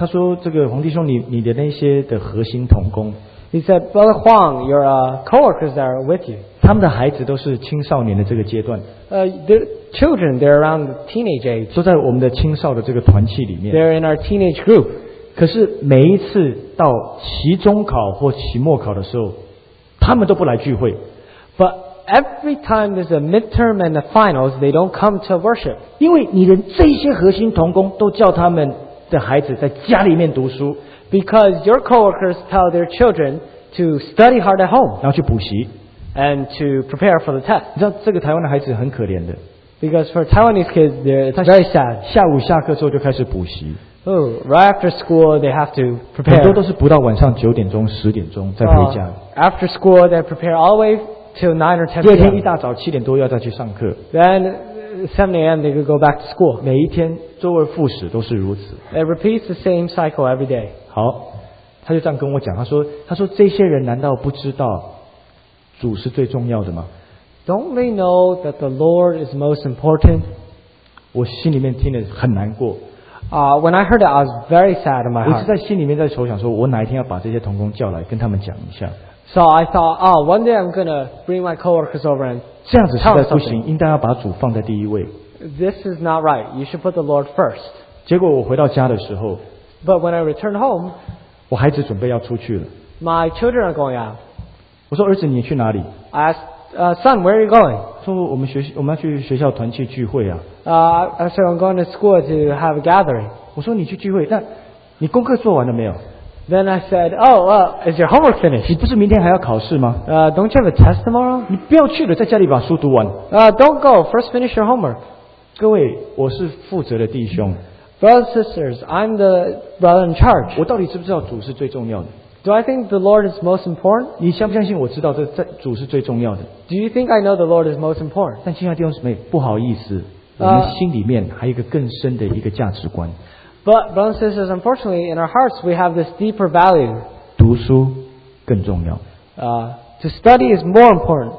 他说这个黄弟兄，你你的那些的核心同工， He said, Brother Huang, your uh, coworkers that are with you, 他们的孩子都是青少年的这个阶段， uh, they're children, they're around the teenage age. 都在我们的青少的这个团契里面。 They're in our teenage group. 可是每一次到期中考或期末考的时候，他们都不来聚会。 But every time there's a midterm and the finals, they don't come to worship. 因为你的这些核心同工都叫他们的孩子在家里面读书， Because your coworkers tell their children to study hard at home 然后去补习。 and to prepare for the test. 你知道这个台湾的孩子很可怜的， Because for Taiwanese kids, they're- it's very sad. 下午下课之后就开始补习， Oh, right after school, they have to 很 prepare. 多都是补到晚上九点钟、十点钟再回 Uh, 家。 after school, they prepare all the way till nine or ten 第二天一 p.m. 大早七点多要再去上课， Then uh, seven a.m. they could go back to school. 每一天周而复始都是如此。 It repeats the same cycle every day. 好，他就这样跟我讲，他说：“他说这些人难道不知道主是最重要的吗 Don't they know that the Lord is most important?？” 我心里面听了很难过， Uh, when I heard it, I was very sad in my 我一直 heart. 在心里面在筹想说，我哪一天要把这些同工叫来跟他们讲一下， So I thought, oh, one day I'm going to bring my coworkers over and 这样子实 tell 在 them 不 something. 行，应该要把主放在第一位。 This is not right. You should put the Lord first. 结果我回到家的时候， But when I returned home, 我孩子准备要出去了， my children are going out. 我说：“儿子，你去哪里 I asked, uh, son, where are you going?？” 说：“我们学我们要去学校团契聚会啊。 Uh, I said, I'm going to school to have a gathering. ” 我说：“你去聚会，那你功课做完了没有？ Then I said, oh, uh, is your homework 你 finished? 不是明天还要考试吗？ Uh, don't you have a test tomorrow? 你不要去了，在家里把书读完。” Uh, don't go. First finish your homework. 各位，我是负责的弟兄， Brothers and sisters, I'm the brother in charge. 我到底知不知道主是最重要的？ Do I think the Lord is most important? 你相不相信我知道这这主是最重要的？ Do you think I know the Lord is most important? 但亲爱的弟兄姊妹，不好意思，我们心里面还有一个更深的一个价值观， But, brothers and sisters, unfortunately, in our hearts, we have this deeper value. 读书更重要。 Uh, to study is more important.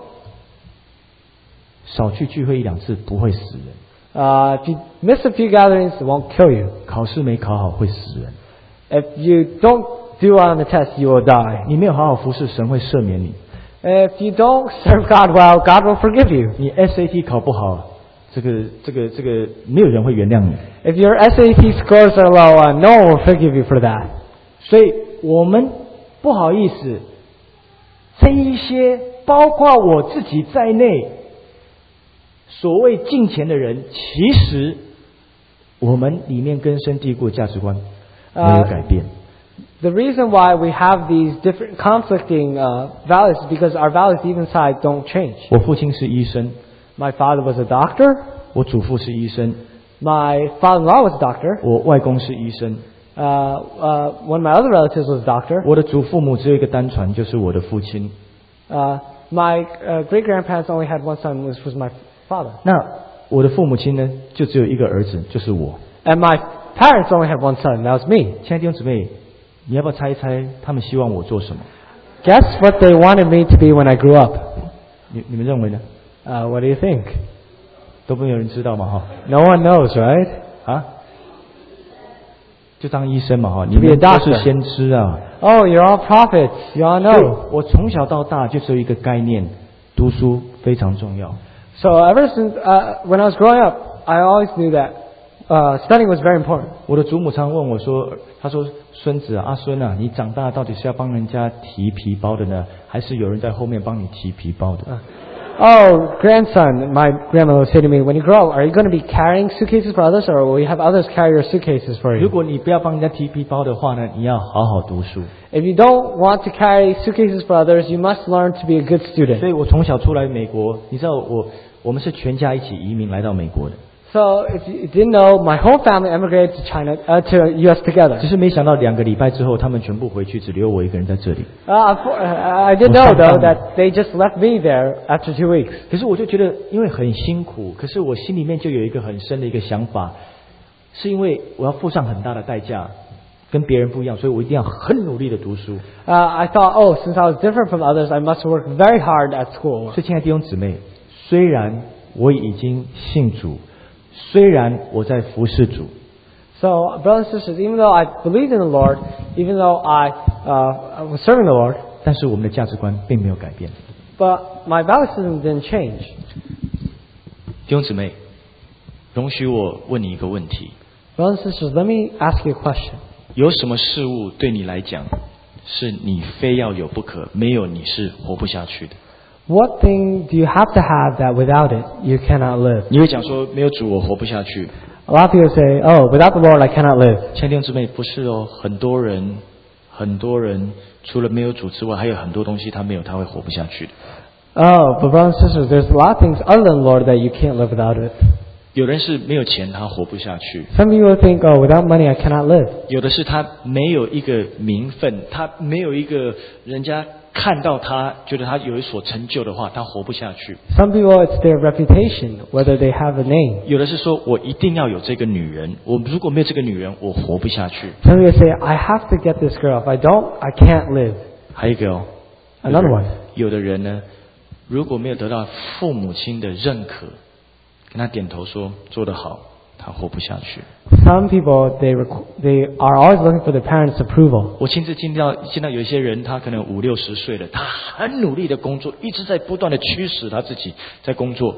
少去聚会一两次不会死人， Uh, if you miss a few gatherings, it won't kill you. 考试没考好会死人。 If you don't do well on the test, you will die. 你没有好好服侍，神会赦免你。 If you don't serve God well, God will forgive you. 你 S A T 考不好，这个这个这个没有人会原谅你。 If your S A T scores are low, uh, no one will forgive you for that. 所以我们不好意思，这一些包括我自己在内，所谓敬虔的人，其实我们里面根深蒂固的价值观没有改变。 The reason why we have these different conflicting uh, values is because our values even side don't change. 我父亲是医生， My father was a doctor. 我祖父是医生， My father-in-law was a doctor. 我外公是医生， Uh, uh, one of my other relatives was a doctor. 我的祖父母只有一个单传，就是我的父亲。 Uh, my uh, great-grandparents only had one son, which was my father. 那我的父母亲呢，就只有一个儿子，就是我。 And my parents only had one son, that was me. 亲爱的弟兄姊妹，你要不要猜一猜，他们希望我做什么？ Guess what they wanted me to be when I grew up? 你你们认为呢？ Uh, what do you think? 都没有人知道嘛，哈 No one knows, right? 啊，就当医生嘛，哈，你 To be a 们都 doctor. 是先知啊。 Oh, you're all prophets. You all 所以 know. 我从小到大就只有一个概念，读书非常重要。 So ever since uh, when I was growing up, I always knew that uh, studying was very important. 我的祖母常问我说：“她说孙子啊，阿孙啊，你长大到底是要帮人家提皮包的呢，还是有人在后面帮你提皮包的？” Oh, grandson, my grandmother would say to me, when you grow up, are you going to be carrying suitcases for others, or will you have others carry your suitcases for 如 you? 果你不要帮人家提皮包的话呢，你要好好读书。 If you don't want to carry suitcases for others, you must learn to be a good 所 student. 以我从小出来美国，你知道我我们是全家一起移民来到美国的， So if you didn't know, my whole family emigrated to China, uh, to U S together. 只是没想到两个礼拜之后，他们全部回去，只留我一个人在这里。 Uh, for- uh, I did know though that they just left me there after two weeks. 可是我就觉得，因为很辛苦，可是我心里面就有一个很深的一个想法，是因为我要付上很大的代价，跟别人不一样，所以我一定要很努力的读书。 Uh, I thought, oh, since I was different from others, I must work very hard at school. 所以，亲爱的弟兄姊妹，虽然我已经信主，虽然我在服侍主， So, brothers and sisters, even though I believed in the Lord, even though I uh, was serving the Lord, 但是我们的价值观并没有改变。 but my value system didn't change. 弟兄姊妹，容许我问你一个问题： Brothers and sisters, let me ask you a question. 有什么事物对你来讲是你非要有不可，没有你是活不下去的？ What thing do you have to have that without it you cannot live? 你会讲说，没有主我活不下去。 A lot of people say, oh, without the Lord I cannot live. 亲爱的弟兄姊妹，不是哦，很多人，很多人除了没有主之外，还有很多东西他没有，他会活不下去的。 Oh, but brothers and sisters, there's a lot of things other than the Lord that you can't live without it. 有人是没有钱，他活不下去； Some people think, oh, without money I cannot live. 有的是他没有一个名分，他没有一个人家看到他，觉得他有所成就的话，他活不下去。 Some people, it's their reputation, whether they have a name. 有的是说我一定要有这个女人，我如果没有这个女人，我活不下去。 Some people say, I have to get this girl. If I don't, I can't live. 还有一个哦， Another one. 有的人呢，如果没有得到父母亲的认可，跟他点头说做得好，他活不下去。 Some people, they requ- they are always looking for their parents' approval. 我亲自见到见到有一些人，他可能五六十岁了，他很努力的工作，一直在不断的驱使他自己在工作。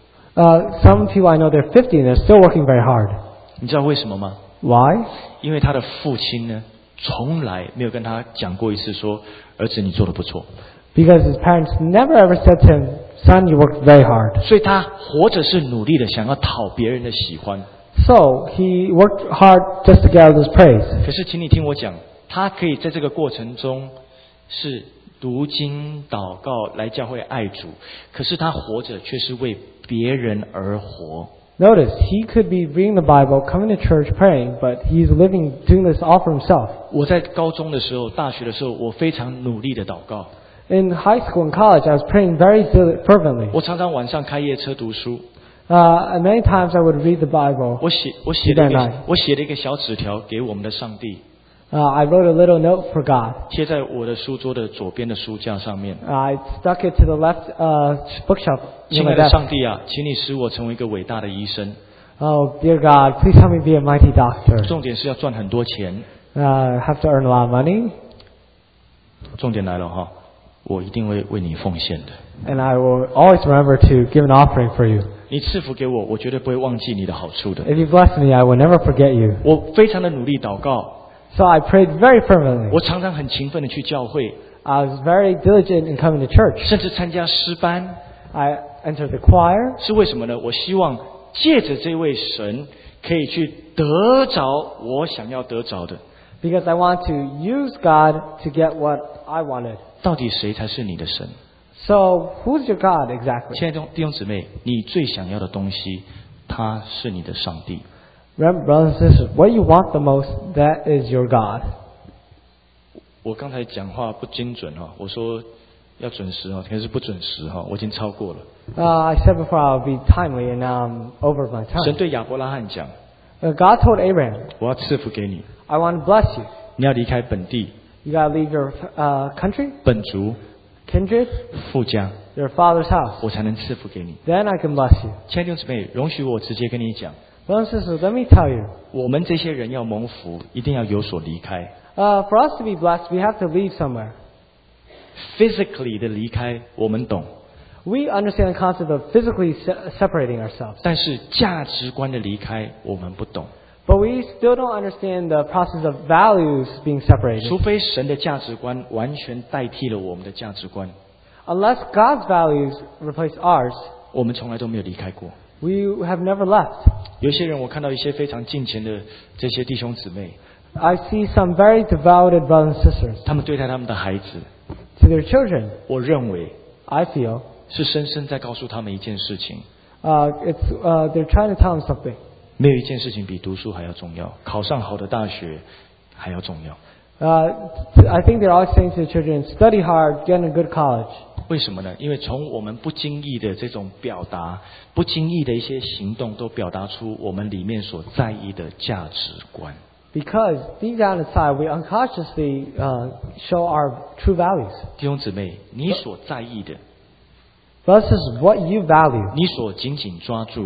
Uh, some people I know, they're fifty and they're still working very hard. 你知道为什么吗？ Why? 因为他的父亲呢，从来没有跟他讲过一次说，儿子你做得不错。 Because his parents never ever said to him, son, you worked very hard. 所以他活着是努力的，想要讨别人的喜欢。 So, he worked hard just to get others' praise. 可是，请你听我讲，他可以在这个过程中是读经、祷告、来教会爱主，可是他活着却是为别人而活。 Notice, he could be reading the Bible, coming to church, praying, but he's living, doing this all for himself. 我在高中的时候、大学的时候，我非常努力的祷告。 In high school and college, I was praying very fervently. 我常常晚上开夜车读书。 Uh, and many times I would read the Bible. 我写我写了一 Good 个 night. 我写了一个小纸条给我们的上帝， Uh, I wrote a little note for God. 贴在我的书桌的左边的书架上面。 Uh, I stuck it to the left uh, bookshelf near 亲 my 爱的 desk. 上帝啊，请你使我成为一个伟大的医生。 Oh, dear God, please help me be a mighty doctor. 重点是要赚很多钱。 Uh, have to earn a lot of money. 重点来了哈，我一定会为你奉献的。 And I will always remember to give an offering for you. 你赐福给我，我绝对不会忘记你的好处的。 If you bless me, I will never forget you. 我非常的努力祷告， So I prayed very fervently. 我常常很勤奋的去教会， I was very diligent in coming to church. 甚至参加诗班。 I entered the choir. 是为什么呢？我希望借着这位神，可以去得着我想要得着的。 Because I want to use God to get what I wanted. 到底谁才是你的神？ So, who's your God exactly? 亲爱的弟兄姊妹，你最想要的东西，他是你的上帝。 Remember, brothers and sisters, what you want the most, that is your God. 我刚才讲话不精准哈，我说要准时哈，可是不准时哈，我已经超过了。 Uh, I said before I'll be timely, and now I'm over my 神 time. 对亚伯拉罕讲， Uh, God told Abraham, 我要赐福给你， I want to bless you. 你要离开本地、 You gotta leave your uh, country, 本族、 kindred, 父家， your father's house. 我才能赐福给你。 Then I can bless you. 亲爱的弟兄姊妹，容许我直接跟你讲， Brothers and sisters, let me tell you. 我们这些人要蒙福，一定要有所离开。 Uh, for us to be blessed, we have to leave somewhere. physically 的离开，我们懂， We understand the concept of physically se- separating ourselves. 但是价值观的离开，我们不懂。 But we still don't understand the process of values being separated. 除非神的价值观完全代替了我们的价值观， Unless God's values replace ours, 我们从来都没有离开过。 we have never left. 有些人，我看到一些非常敬虔的这些弟兄姊妹， I see some very devoted brothers and sisters. 他们对待他们的孩子， To their children, 我认为 I feel, 是深深在告诉他们一件事情： uh, it's, uh, they're trying to tell them something. 没有一件事情比读书还要重要，考上好的大学还要重要。 Uh, I think they're always saying to the children, study hard, get in a good college. 为什么呢？因为从我们不经意的这种表达，不经意的一些行动，都表达出我们里面所在意的价值观。 Because deep down inside, we unconsciously uh, show our true values. 弟兄姊妹，你所在意的， But this is what you value, 你所紧紧抓住的，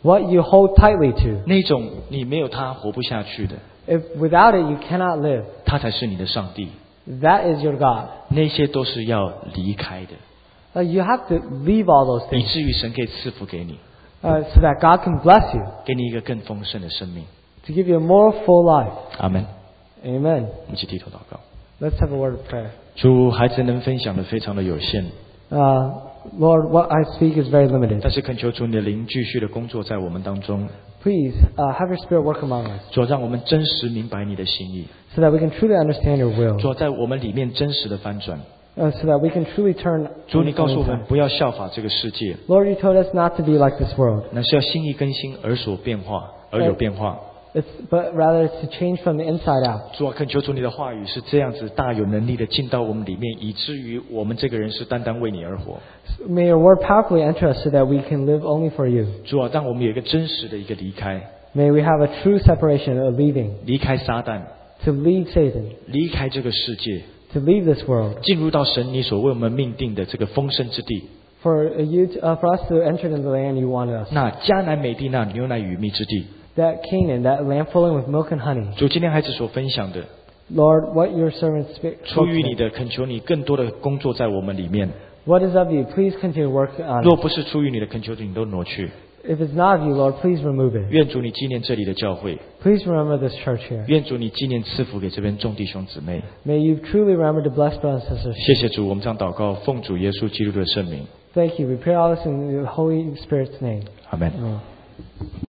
what you hold tightly to. 那种你没有他活不下去的， If without it you cannot live, 他才是你的上帝。 that is your God. 那些都是要离开的， Uh, you have to leave all those 以 things 至于神可以赐福给你， uh, so that God can bless you, 给你一个更丰盛的生命。 to give you a more full life. 阿门。 Amen. 我们一起低头祷告。 Let's have a word of prayer. 主，孩子能分享的非常的有限， Uh, Lord, what I speak is very limited. 但是恳求主你的灵继续的工作在我们当中， Please uh, have your Spirit work among us, 主让我们真实明白你的心意， so that we can truly understand your will, 主在我们里面真实的翻转。 uh, so that we can truly turn. 主，你告诉我 on 们 inside. 不要效法这个世界， Lord, you told us not to be like this world. 那是要心意更新而所变化，而有变化。 It's, but rather it's to change from the inside out. 主啊，恳求主你的话语是这样子大有能力的进到我们里面，以至于我们这个人是单单为你而活。 May your word powerfully enter us so that we can live only for you. 主啊，让我们有一个真实的一个离开， May we have a true separation of leaving, 离开撒旦， to leave Satan, 离开这个世界， to leave this world, 进入到神你所为我们命定的这个丰盛之地， for you, to, uh, for us to enter into the land you wanted us. 那迦南美地，那牛奶与蜜之地。 That Canaan, that land flowing with milk and honey. 主，今天孩子所分享的， Lord, what your servant spoke 出于你 today. 的，恳求你更多的工作在我们里面。 What is of you? Please continue to work on 若 it. 不是出于你的，恳求主你都挪去。 If it's not of you, Lord, please remove it. 愿主你纪念这里的教会， Please remember this church here. 愿主你纪念赐福给这边众弟兄姊妹。 May you truly remember to bless brothers and sisters. 谢谢主，我们这样祷告，奉主耶稣基督的圣名， Thank you. We pray all this in the Holy Spirit's name. 阿门。 Amen.